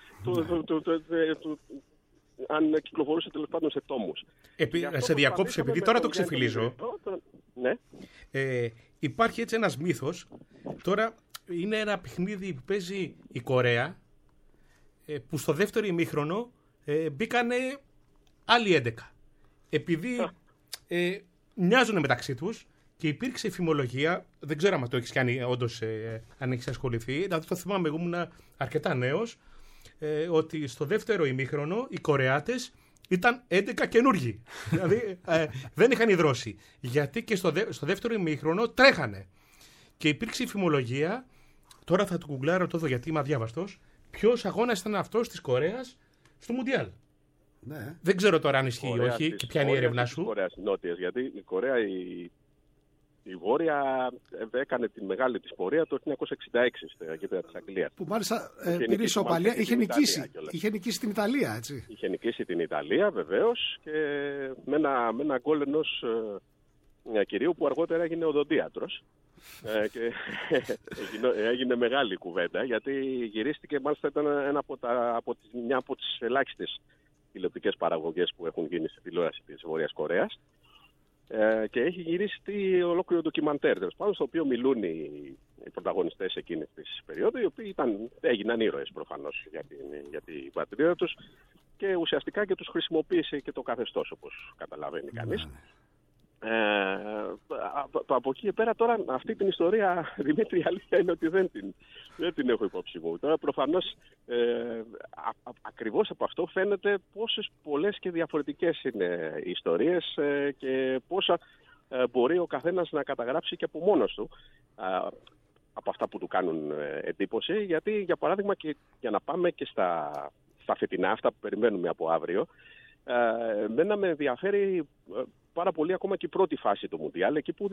αν κυκλοφορούσε τέλος πάντων σε τόμους. Σε διακόψω, επειδή τώρα το ξεφυλίζω. Ναι. Υπάρχει έτσι ένας μύθος. Τώρα είναι ένα παιχνίδι που παίζει η Κορέα, που στο δεύτερο ημίχρονο μπήκανε άλλοι 11. Επειδή μοιάζουν μεταξύ τους και υπήρξε φημολογία, δεν ξέρω αν το έχεις κάνει όντως, αν έχεις ασχοληθεί, δηλαδή το θυμάμαι, εγώ ήμουν αρκετά νέος, ότι στο δεύτερο ημίχρονο οι Κορεάτες ήταν 11 καινούργοι. Δηλαδή δεν είχαν ιδρώσει. Γιατί και στο δεύτερο ημίχρονο τρέχανε. Και υπήρξε η φημολογία, τώρα θα το γκουγκλάρω το δω γιατί είμαι αδιάβαστος, ποιος αγώνας ήταν αυτός της Κορέας στο Μουντιάλ. Ναι. Δεν ξέρω τώρα αν ισχύει ή όχι και ποια είναι η έρευνά σου. Της Κορέας Νότιας, γιατί η Κορέα η Βόρεια έκανε τη μεγάλη της πορεία το 1966 στα γήπεδα της Αγγλίας. Που μάλιστα πήρε ισοπαλία, είχε νικήσει την Ιταλία, έτσι. Είχε νικήσει την Ιταλία βεβαίως, και με ένα γκολ ενός κυρίου που αργότερα έγινε οδοντίατρος. Και έγινε μεγάλη κουβέντα, γιατί γυρίστηκε, μάλιστα ήταν μια από τις ελάχιστες τηλεοπτικές παραγωγές που έχουν γίνει στη τηλεόραση της Βόρειας Κορέας. Και έχει γυρίσει ολόκληρο ντοκιμαντέρ, τέλος πάντων, στο οποίο μιλούν οι πρωταγωνιστές εκείνης της περίοδου, οι οποίοι έγιναν ήρωες προφανώς για την πατρίδα τους και ουσιαστικά και τους χρησιμοποίησε και το καθεστώς, όπως καταλαβαίνει κανείς. Από εκεί και πέρα τώρα αυτή την ιστορία, Δημήτρη, η αλήθεια είναι ότι δεν την έχω υπόψη μου. Τώρα προφανώς ακριβώς από αυτό φαίνεται πόσες πολλές και διαφορετικές είναι οι ιστορίες και πόσα μπορεί ο καθένας να καταγράψει και από μόνος του από αυτά που του κάνουν εντύπωση. Γιατί για παράδειγμα, και για να πάμε και στα φετινά, αυτά που περιμένουμε από αύριο, εμένα με ενδιαφέρει πάρα πολύ ακόμα και η πρώτη φάση του Μουντιάλ, εκεί που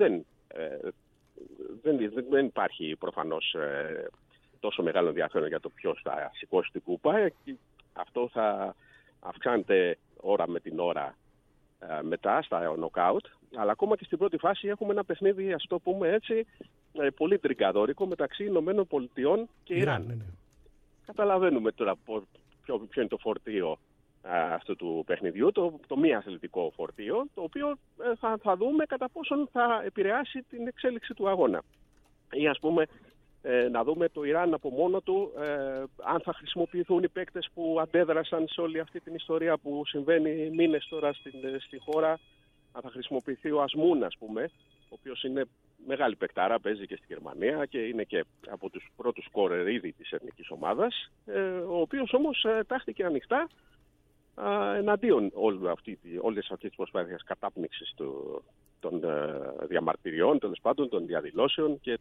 δεν υπάρχει προφανώς τόσο μεγάλο ενδιαφέρον για το ποιος θα σηκώσει την κούπα. Αυτό θα αυξάνεται ώρα με την ώρα μετά στα νοκάουτ, αλλά ακόμα και στην πρώτη φάση έχουμε ένα παιχνίδι, ας το πούμε έτσι, πολύ τριγκαδόρικο μεταξύ Ηνωμένων Πολιτειών και Ιράν. Ναι. Καταλαβαίνουμε τώρα ποιο είναι το φορτίο αυτού του παιχνιδιού, το μη αθλητικό φορτίο, το οποίο θα δούμε κατά πόσον θα επηρεάσει την εξέλιξη του αγώνα. Ή ας πούμε να δούμε το Ιράν από μόνο του, αν θα χρησιμοποιηθούν οι παίκτες που αντέδρασαν σε όλη αυτή την ιστορία που συμβαίνει μήνες τώρα στη χώρα, αν θα χρησιμοποιηθεί ο Ασμούν, ας πούμε, ο οποίος είναι μεγάλη παικτάρα, παίζει και στη Γερμανία και είναι και από τους πρώτους σκόρερ ήδη της εθνικής ομάδας, ο οποίος όμως τάχθηκε ανοιχτά εναντίον όλες αυτές τις προσπάθειες κατάπνιξης των διαμαρτυριών, τέλος πάντων των διαδηλώσεων και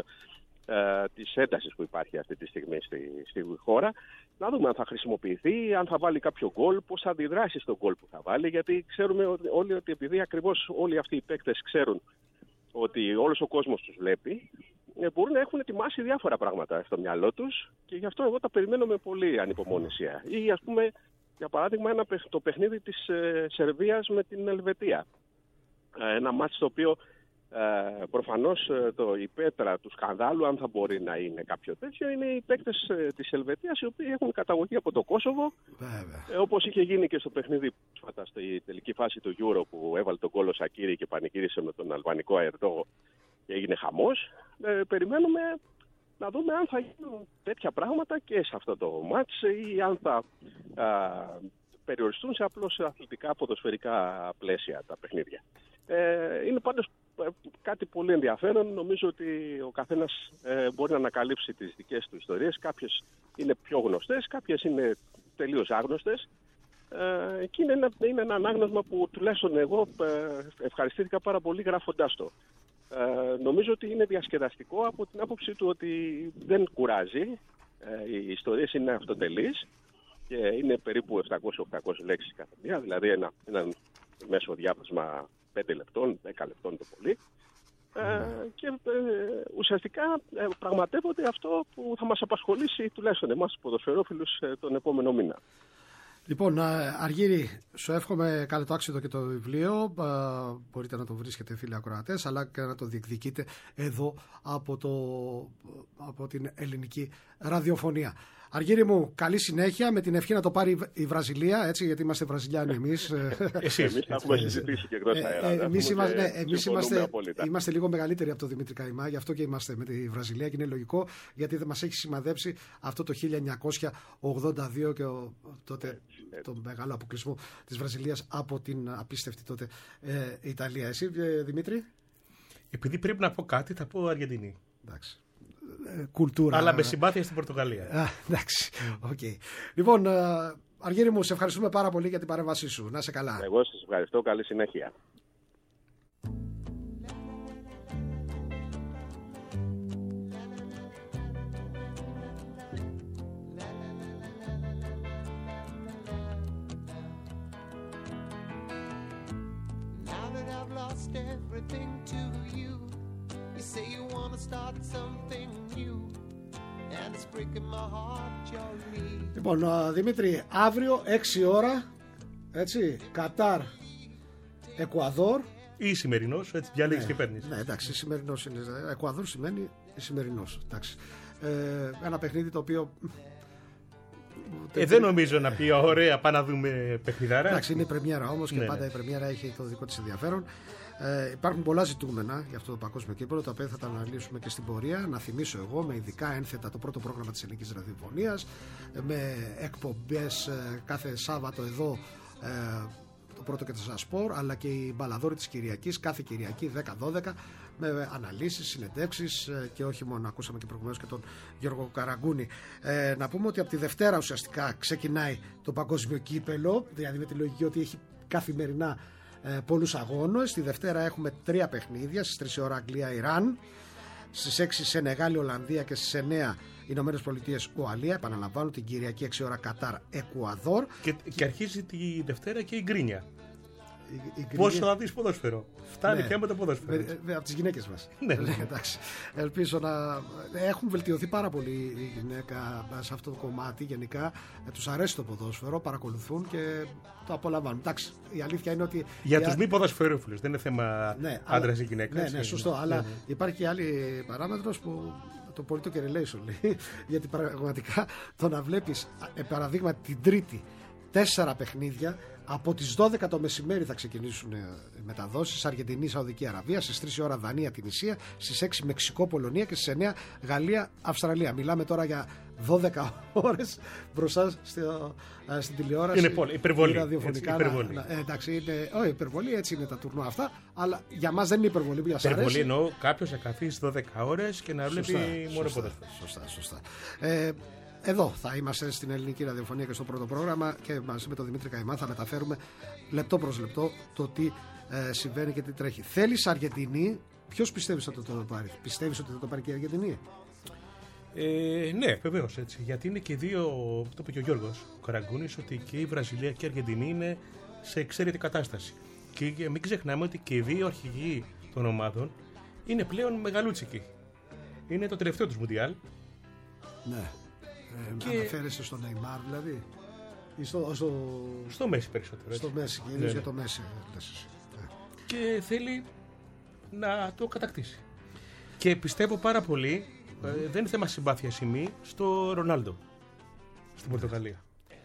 της έντασης που υπάρχει αυτή τη στιγμή στη χώρα. Να δούμε αν θα χρησιμοποιηθεί, αν θα βάλει κάποιο γκολ, πώς θα αντιδράσει στο γκολ που θα βάλει, γιατί ξέρουμε όλοι ότι επειδή ακριβώς όλοι αυτοί οι παίκτες ξέρουν ότι όλος ο κόσμος τους βλέπει, μπορούν να έχουν ετοιμάσει διάφορα πράγματα στο μυαλό τους και γι' αυτό εγώ τα περιμένω με πολύ ανυπομονησία. Ή ας πούμε, για παράδειγμα, το παιχνίδι της Σερβίας με την Ελβετία. Ένα μάτς το οποίο προφανώς η πέτρα του σκανδάλου, αν θα μπορεί να είναι κάποιο τέτοιο, είναι οι παίκτες της Ελβετίας, οι οποίοι έχουν καταγωγή από το Κόσοβο, όπως είχε γίνει και στο παιχνίδι στη τελική φάση του Euro που έβαλε τον γκολ ο Σακίρι και πανηγύρισε με τον αλβανικό αερτό και έγινε χαμός. Περιμένουμε να δούμε αν θα γίνουν τέτοια πράγματα και σε αυτό το μάτς ή αν θα περιοριστούν σε απλώς αθλητικά ποδοσφαιρικά πλαίσια τα παιχνίδια. Είναι πάντως κάτι πολύ ενδιαφέρον. Νομίζω ότι ο καθένας μπορεί να ανακαλύψει τις δικές του ιστορίες. Κάποιες είναι πιο γνωστές, κάποιες είναι τελείως άγνωστες. Και είναι ένα ανάγνωσμα που τουλάχιστον εγώ ευχαριστήθηκα πάρα πολύ γράφοντάς το. Νομίζω ότι είναι διασκεδαστικό από την άποψη του ότι δεν κουράζει. Οι ιστορίες είναι αυτοτελείς και είναι περίπου 700-800 λέξεις κάθε μία, δηλαδή ένα μέσο διάβασμα 5 λεπτών, 10 λεπτών το πολύ. Και ουσιαστικά πραγματεύονται αυτό που θα μας απασχολήσει τουλάχιστον εμάς τους ποδοσφαιρόφιλους τον επόμενο μήνα. Λοιπόν, Αργύρη, σου εύχομαι καλή τάξη και το βιβλίο. Μπορείτε να το βρίσκετε, φίλοι ακροατές, αλλά και να το διεκδικείτε εδώ από την ελληνική ραδιοφωνία. Αργύρη μου, καλή συνέχεια, με την ευχή να το πάρει η Βραζιλία, έτσι, γιατί είμαστε Βραζιλιάνοι εμείς. Εμείς έχουμε συζητήσει και εκτός αέρα. Εμείς είμαστε λίγο μεγαλύτεροι από τον Δημήτρη Καϊμά, γι' αυτό και είμαστε με τη Βραζιλία και είναι λογικό, γιατί μας έχει σημαδέψει αυτό το 1982 και τότε το μεγάλο αποκλεισμό της Βραζιλίας από την απίστευτη τότε Ιταλία. Εσύ, Δημήτρη? Επειδή πρέπει να πω κάτι, θα πω Αργεντινή. Εντάξει. Κουλτούρα. Αλλά με συμπάθεια στην Πορτογαλία. Εντάξει. Okay. Λοιπόν, Αργύρη μου, σε ευχαριστούμε πάρα πολύ για την παρέμβασή σου. Να είσαι καλά. Εγώ σας ευχαριστώ. Καλή συνέχεια. Λοιπόν, Δημήτρη, αύριο 6 ώρα, έτσι, Κατάρ, Εκουαδόρ. Ή σημερινός, έτσι διάλεγεις και παίρνεις. Ναι, εντάξει, σημερινός είναι. Εκουαδόρ σημαίνει σημερινός, εντάξει. Ένα παιχνίδι το οποίο... Δεν νομίζω να πει ωραία, πάμε να δούμε παιχνιδάρα. Εντάξει, είναι η πρεμιέρα όμως και πάντα η πρεμιέρα έχει το δικό της ενδιαφέρον. Υπάρχουν πολλά ζητούμενα για αυτό το παγκόσμιο κύπελλο, τα οποία θα τα αναλύσουμε και στην πορεία. Να θυμίσω εγώ με ειδικά ένθετα το πρώτο πρόγραμμα της ελληνικής ραδιοφωνίας, με εκπομπές κάθε Σάββατο εδώ, το πρώτο και το Σασπορ, αλλά και η μπαλαδόρη της Κυριακής κάθε Κυριακή 10-12, με αναλύσεις, συνεντεύξεις και όχι μόνο, ακούσαμε και προηγουμένως και τον Γιώργο Καραγκούνη. Να πούμε ότι από τη Δευτέρα ουσιαστικά ξεκινάει το παγκόσμιο κύπελλο, δηλαδή με τη λογική ότι έχει καθημερινά πολλούς αγώνες. Τη Δευτέρα έχουμε 3 παιχνίδια, στις 3 ώρα Αγγλία-Ιράν, στις 6 Σενεγάλη Ολλανδία και στις 9 Ηνωμένες Πολιτείες Ουαλία. Επαναλαμβάνω, την Κυριακή 6 ώρα Κατάρ Εκουαδόρ. Και αρχίζει τη Δευτέρα και η γκρίνια. Πώς θα δεις ποδόσφαιρο? Φτάνει πια με το ποδόσφαιρο. Από τις γυναίκες μας. Ναι. Εντάξει. Ελπίζω να έχουν βελτιωθεί πάρα πολύ οι γυναίκα σε αυτό το κομμάτι. Γενικά τους αρέσει το ποδόσφαιρο, παρακολουθούν και το απολαμβάνουν. Εντάξει, η αλήθεια είναι ότι. Για τους μη ποδοσφαιρόφιλους, δεν είναι θέμα άντρας ή γυναίκας. Ναι, σωστό. Αλλά υπάρχει και άλλη παράμετρος που το political relation λέει. Γιατί πραγματικά το να βλέπεις, παραδείγμα, την Τρίτη 4 παιχνίδια. Από τις 12 το μεσημέρι θα ξεκινήσουν οι μεταδόσεις. Αργεντινή, Σαουδική Αραβία. Στις 3 η ώρα Δανία, Τινησία. Στις 6 Μεξικό, Πολωνία. Και στις 9 Γαλλία, Αυστραλία. Μιλάμε τώρα για 12 ώρες μπροστά στην τηλεόραση. Είναι πολύ υπερβολή. Ραδιοφωνικά. Εντάξει, όχι υπερβολή, έτσι είναι τα τουρνουά αυτά. Αλλά για μας δεν είναι υπερβολή. Υπερβολή εννοώ κάποιος να καθίσει 12 ώρες και να βλέπει μόνο ποδόσφαιρο. Σωστά. Εδώ θα είμαστε στην ελληνική ραδιοφωνία και στο πρώτο πρόγραμμα και μαζί με τον Δημήτρη Καημά θα μεταφέρουμε λεπτό προς λεπτό το τι συμβαίνει και τι τρέχει. Θέλεις Αργεντινή, ποιος πιστεύεις ότι το πάρει? Πιστεύεις ότι θα το πάρει και η Αργεντινή? Ναι, βεβαίως έτσι. Γιατί είναι και δύο, το είπε και ο Γιώργος Καραγκούνης, ότι και η Βραζιλία και η Αργεντινή είναι σε εξαίρετη κατάσταση. Και μην ξεχνάμε ότι και οι δύο αρχηγοί των ομάδων είναι πλέον μεγαλούτσικοι. Είναι το τελευταίο τους Μουντιάλ. Ναι. Αναφέρεσαι στο Νεϊμάρ δηλαδή ή στο Μέση περισσότερο. Στο Μέση, κυρίως για το Μέση. Και θέλει να το κατακτήσει. Και πιστεύω πάρα πολύ, δεν είναι θέμα συμπάθειας ή μη, στο Ρονάλντο στην Πορτογαλία.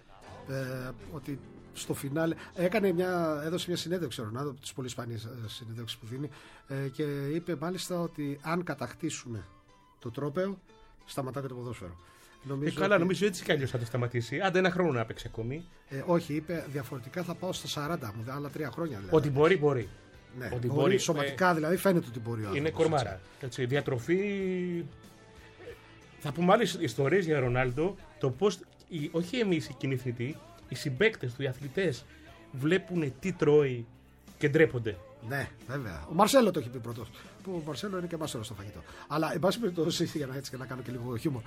Ότι στο φινάλε έδωσε μια συνέντευξη ο Ρονάλντο, από τις πολύ σπάνιες συνέντευξεις που δίνει, και είπε μάλιστα ότι αν κατακτήσουμε το τρόπαιο σταματά και το ποδόσφαιρο. Νομίζω έτσι κι αλλιώς θα το σταματήσει. Άντε ένα χρόνο να παίξει ακόμη. Όχι, είπε διαφορετικά θα πάω στα 40 μου, άλλα 3 χρόνια. Δηλαδή. Ότι μπορεί. Ναι, ότι μπορεί. Σωματικά δηλαδή φαίνεται ότι μπορεί. Είναι κορμάρα. Έτσι, διατροφή. Θα πούμε άλλες ιστορίες για Ρονάλντο. Το πώς, όχι εμείς οι κοινήθνητοι, οι συμπαίκτες του, οι αθλητές βλέπουν τι τρώει και ντρέπονται. Ναι, βέβαια. Ο Μαρσέλο το έχει πει πρώτος. Που ο Μαρσέλο είναι και μάστερος στο φαγητό. Αλλά εν πάση περιπτώσει, για να κάνω και λίγο χιούμορ.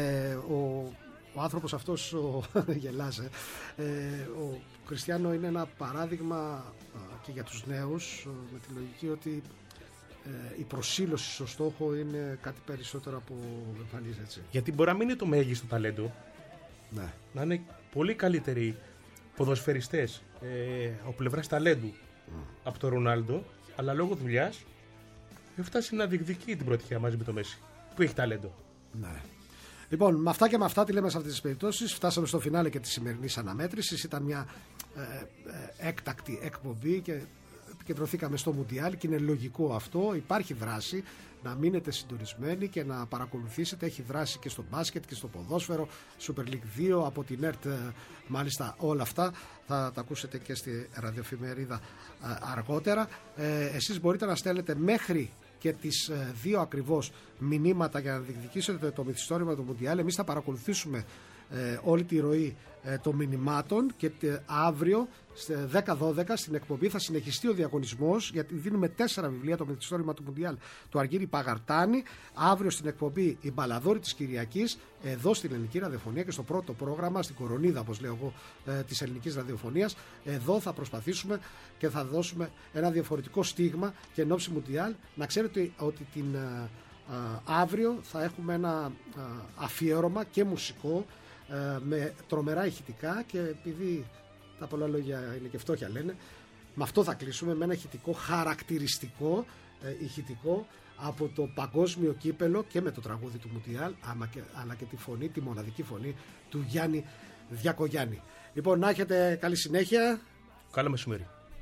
Ο άνθρωπος αυτός γελάζε. Ο Κριστιάνο είναι ένα παράδειγμα και για τους νέους, με τη λογική ότι η προσήλωση στο στόχο είναι κάτι περισσότερο από εμφανής, έτσι. Γιατί μπορεί να μην είναι το μέγιστο ταλέντο. Ναι. Να είναι πολύ καλύτεροι ποδοσφαιριστές ο πλευράς ταλέντου από τον Ρονάλντο, αλλά λόγω δουλειάς έφτασε να διεκδικεί την πρωτιά μαζί με το Μέση, που έχει ταλέντο. Ναι. Λοιπόν, με αυτά και με αυτά τι λέμε σε αυτές τις περιπτώσεις. Φτάσαμε στο φινάλε και της σημερινής αναμέτρησης. Ήταν μια έκτακτη εκπομπή και επικεντρωθήκαμε στο Μουντιάλ και είναι λογικό αυτό. Υπάρχει δράση, να μείνετε συντονισμένοι και να παρακολουθήσετε. Έχει δράση και στο μπάσκετ και στο ποδόσφαιρο, Super League 2 από την ΕΡΤ, μάλιστα όλα αυτά θα τα ακούσετε και στη ραδιοφημερίδα αργότερα. Εσείς μπορείτε να στέλνετε μέχρι και τις 2 ακριβώς μηνύματα για να διεκδικήσετε το μυθιστόρημα του Μουντιάλ. Εμείς θα παρακολουθήσουμε όλη τη ροή των μηνυμάτων και αύριο 10-12 στην εκπομπή θα συνεχιστεί ο διαγωνισμός, γιατί δίνουμε 4 βιβλία, το μυθιστόρημα του Μουντιάλ του Αργύρη Παγαρτάνη. Αύριο στην εκπομπή η Μπαλαδόρη της Κυριακής, εδώ στην ελληνική ραδιοφωνία και στο πρώτο πρόγραμμα, στην κορονίδα όπως λέω εγώ της ελληνικής ραδιοφωνίας. Εδώ θα προσπαθήσουμε και θα δώσουμε ένα διαφορετικό στίγμα και εν ώψη Μουντιάλ. Να ξέρετε ότι αύριο θα έχουμε ένα αφιέρωμα και μουσικό με τρομερά ηχητικά, και επειδή τα πολλά λόγια είναι και φτώχεια λένε, με αυτό θα κλείσουμε, με ένα ηχητικό χαρακτηριστικό ηχητικό από το παγκόσμιο κύπελλο και με το τραγούδι του Μουντιάλ, αλλά και τη φωνή, τη μοναδική φωνή του Γιάννη Διακογιάννη. Λοιπόν, να έχετε καλή συνέχεια. Καλό μεσημέρι.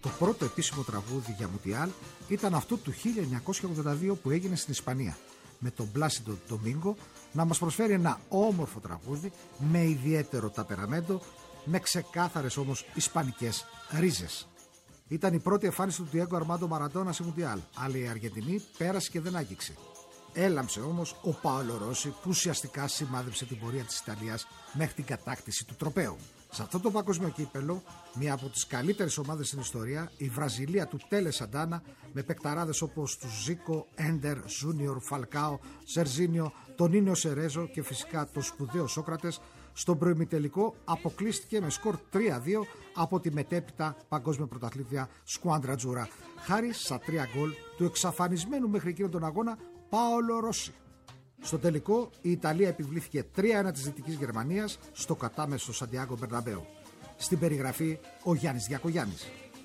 Το πρώτο επίσημο τραγούδι για Μουντιάλ ήταν αυτό του 1982 που έγινε στην Ισπανία, με τον Πλάσιντο Ντομίνγκο να μας προσφέρει ένα όμορφο τραγούδι με ιδιαίτερο ταπεραμέντο, με ξεκάθαρες όμως ισπανικές ρίζες. Ήταν η πρώτη εμφάνιση του Διέγκο Αρμάντο Μαραντόνα σε Μουντιάλ, αλλά η Αργεντινή πέρασε και δεν άγγιξε. Έλαμψε όμως ο Πάολο Ρώση, που ουσιαστικά σημάδεψε την πορεία της Ιταλίας μέχρι την κατάκτηση του τροπαίου. Σε αυτό το παγκόσμιο κύπελο, μία από τις καλύτερες ομάδες στην ιστορία, η Βραζιλία του Τέλε Σαντάνα, με παικταράδες όπως του Ζίκο, Έντερ, Ζούνιορ, Φαλκάο, Ζερζίνιο, τον Νίνιο Σερέζο και φυσικά το σπουδαίο Σόκρατες, στον προημιτελικό αποκλείστηκε με σκορ 3-2 από τη μετέπειτα παγκόσμια πρωταθλήτρια Σκουάντρα Τζούρα, χάρη στα 3 γκολ του εξαφανισμένου μέχρι εκείνο τον αγώνα Πάολο Ρώση. Στο τελικό η Ιταλία επιβλήθηκε 3-1 της Δυτικής Γερμανίας στο κατάμεσο Σαντιάγκο Μπερναμπέου. Στην περιγραφή ο Γιάννης Διακογιάννης.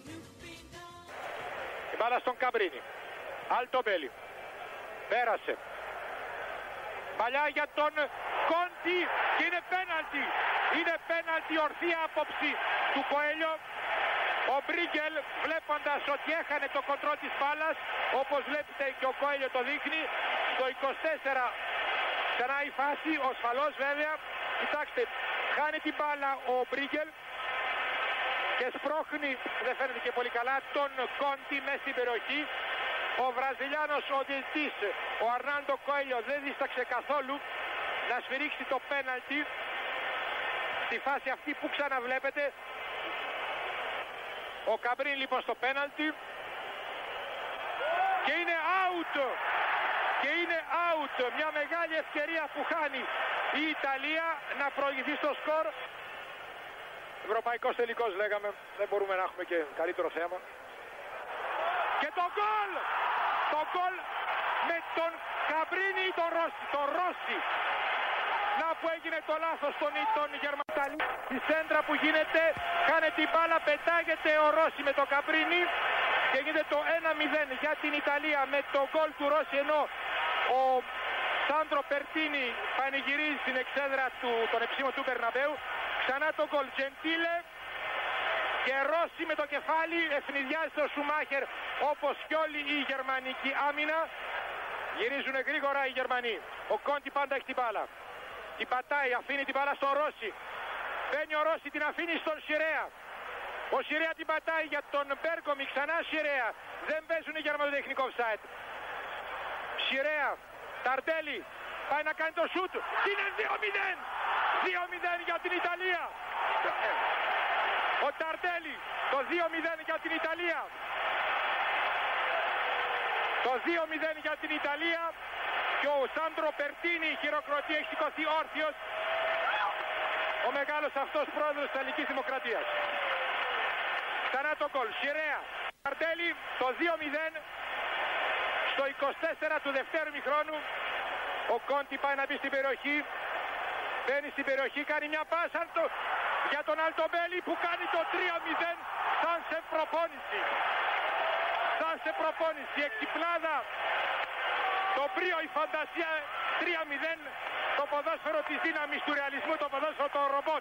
Η μπάλα στον Καμπρίνι. Αλτομπέλη. Πέρασε. Παλιά για τον Κόντι και είναι πέναλτι. Είναι πέναλτι, ορθή άποψη του Κοέλιο. Ο Μπρίγκελ, βλέποντας ότι έχανε το κοντρόλ της μπάλας, όπως βλέπετε και ο Κοέλιο το δείχνει, στο 24 ξανά η φάση, ο Σφαλός βέβαια. Κοιτάξτε, χάνει την μπάλα ο Μπρίγκελ και σπρώχνει, δεν φαίνεται και πολύ καλά, τον Κόντι μέσα στην περιοχή. Ο Βραζιλιάνος, ο διαιτητής, ο Αρνάντο Κοέλιο, δεν δίσταξε καθόλου να σφυρίξει το πέναλτι στη φάση αυτή που ξαναβλέπετε. Ο Καμπρίν λοιπόν στο πέναλτι και είναι out. Και είναι out. Μια μεγάλη ευκαιρία που χάνει η Ιταλία να προηγηθεί στο σκορ. Ευρωπαϊκός τελικός λέγαμε. Δεν μπορούμε να έχουμε και καλύτερο θέμα. Και το γκολ! Το γκολ με τον Καμπρίνι ή τον Ρώση. Να που έγινε το λάθος των Γερμανών. Η σέντρα που γίνεται, κάνει την μπάλα, πετάγεται ο Ρώση με τον Καμπρίνι και γίνεται το 1-0 για την Ιταλία με το γκολ του Ρώση, ενώ ο Σάντρο Περτίνι πανηγυρίζει στην εξέδρα των επισήμων του Μπερναμπέου. Ξανά το γκολ Τζεντίλε και Ρώση με το κεφάλι ευνηδιάζει τον Σουμάχερ, όπως και όλη η γερμανική άμυνα. Γυρίζουν γρήγορα οι Γερμανοί. Ο Κόντι πάντα έχει την μπάλα. Την πατάει, αφήνει την μπάλα στον Ρώση. Μπαίνει ο Ρώση, την αφήνει στον Σιρέα. Ο Σιρέα την πατάει για τον Μπέργκομι, ξανά Σιρέα. Δεν παίζουν οι Γερμανοί το τεχνικό offside. Σιρέα, Ταρντέλη, πάει να κάνει το σούτ. Είναι 2-0. 2-0 για την Ιταλία. Ο Ταρντέλη, το 2-0 για την Ιταλία. Το 2-0 για την Ιταλία. Και ο Σάντρο Περτίνι χειροκροτεί, έχει σηκωθεί όρθιος, ο μεγάλος αυτός πρόεδρος της Ιταλικής Δημοκρατίας. Ξανά το γκολ. Σιρέα, Ταρντέλη, το 2-0 στο 24 του δευτέρου ημιχρόνου. Ο Κόντι πάει να μπει στην περιοχή. Μπαίνει στην περιοχή, κάνει μια πάσα για τον Αλτομπέλη που κάνει το 3-0 σαν σε προπόνηση. Σαν σε προπόνηση, εκτιπλάδα. Το πρίο, η φαντασία, 3-0, το ποδόσφαιρο της δύναμης του ρεαλισμού, το ποδόσφαιρο των ρομπότ.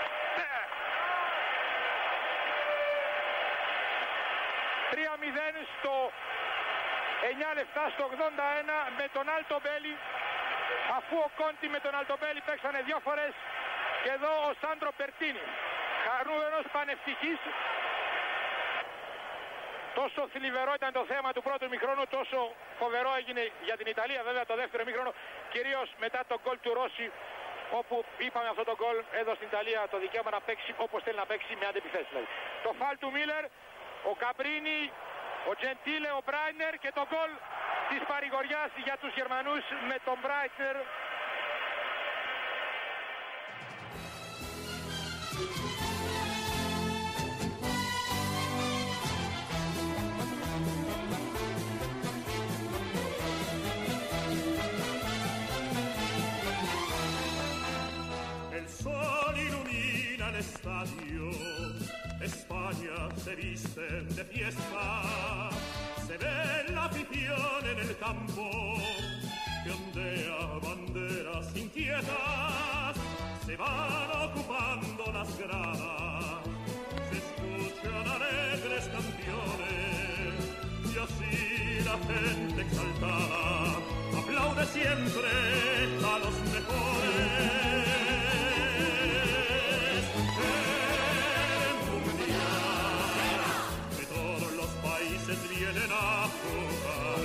3-0 στο 9 λεπτά, στο 81 με τον Αλτομπέλη, αφού ο Κόντι με τον Αλτομπέλη παίξανε 2 φορές και εδώ ο Σάντρο Περτίνι, χαρούμενος, πανευτυχής. Τόσο θλιβερό ήταν το θέμα του πρώτου ημιχρόνου, τόσο φοβερό έγινε για την Ιταλία βέβαια το δεύτερο ημιχρόνο, κυρίως μετά τον γκολ του Ρώση, όπου είπαμε αυτό το γκολ έδωσε στην Ιταλία το δικαίωμα να παίξει όπως θέλει να παίξει, με αντιπιθέσεις δηλαδή. Το φάλ του Μίλερ, ο Καμπρίνι, ο Τζεντίλε, ο Μπράινερ και το γκολ της παρηγοριάς για τους Γερμανούς με τον Μπράινερ. Estadio, España se viste de fiesta, se ve la afición en el campo, que ondea banderas inquietas, se van ocupando las gradas, se escucha escuchan alegres canciones y así la gente exaltada aplaude siempre a los mejores. El mundial de todos los países vienen a jugar.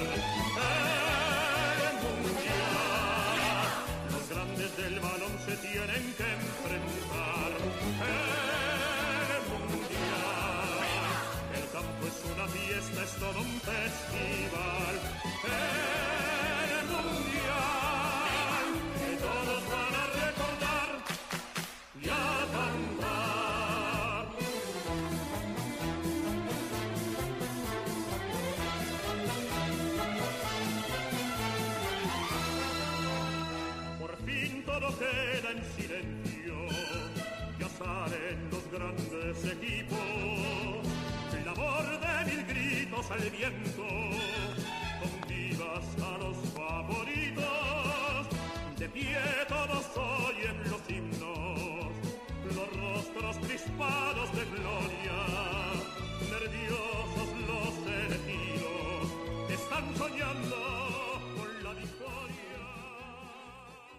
El mundial, los grandes del balón se tienen que enfrentar. El mundial, el campo es una fiesta, es todo un festival. El mundial, que todos van a recordar y a cantar. Por fin todo queda en silencio, ya salen los grandes equipos, labor de mil gritos al viento, con vivas a los favoritos, de pie todos oyen los himnos, los rostros crispados de gloria.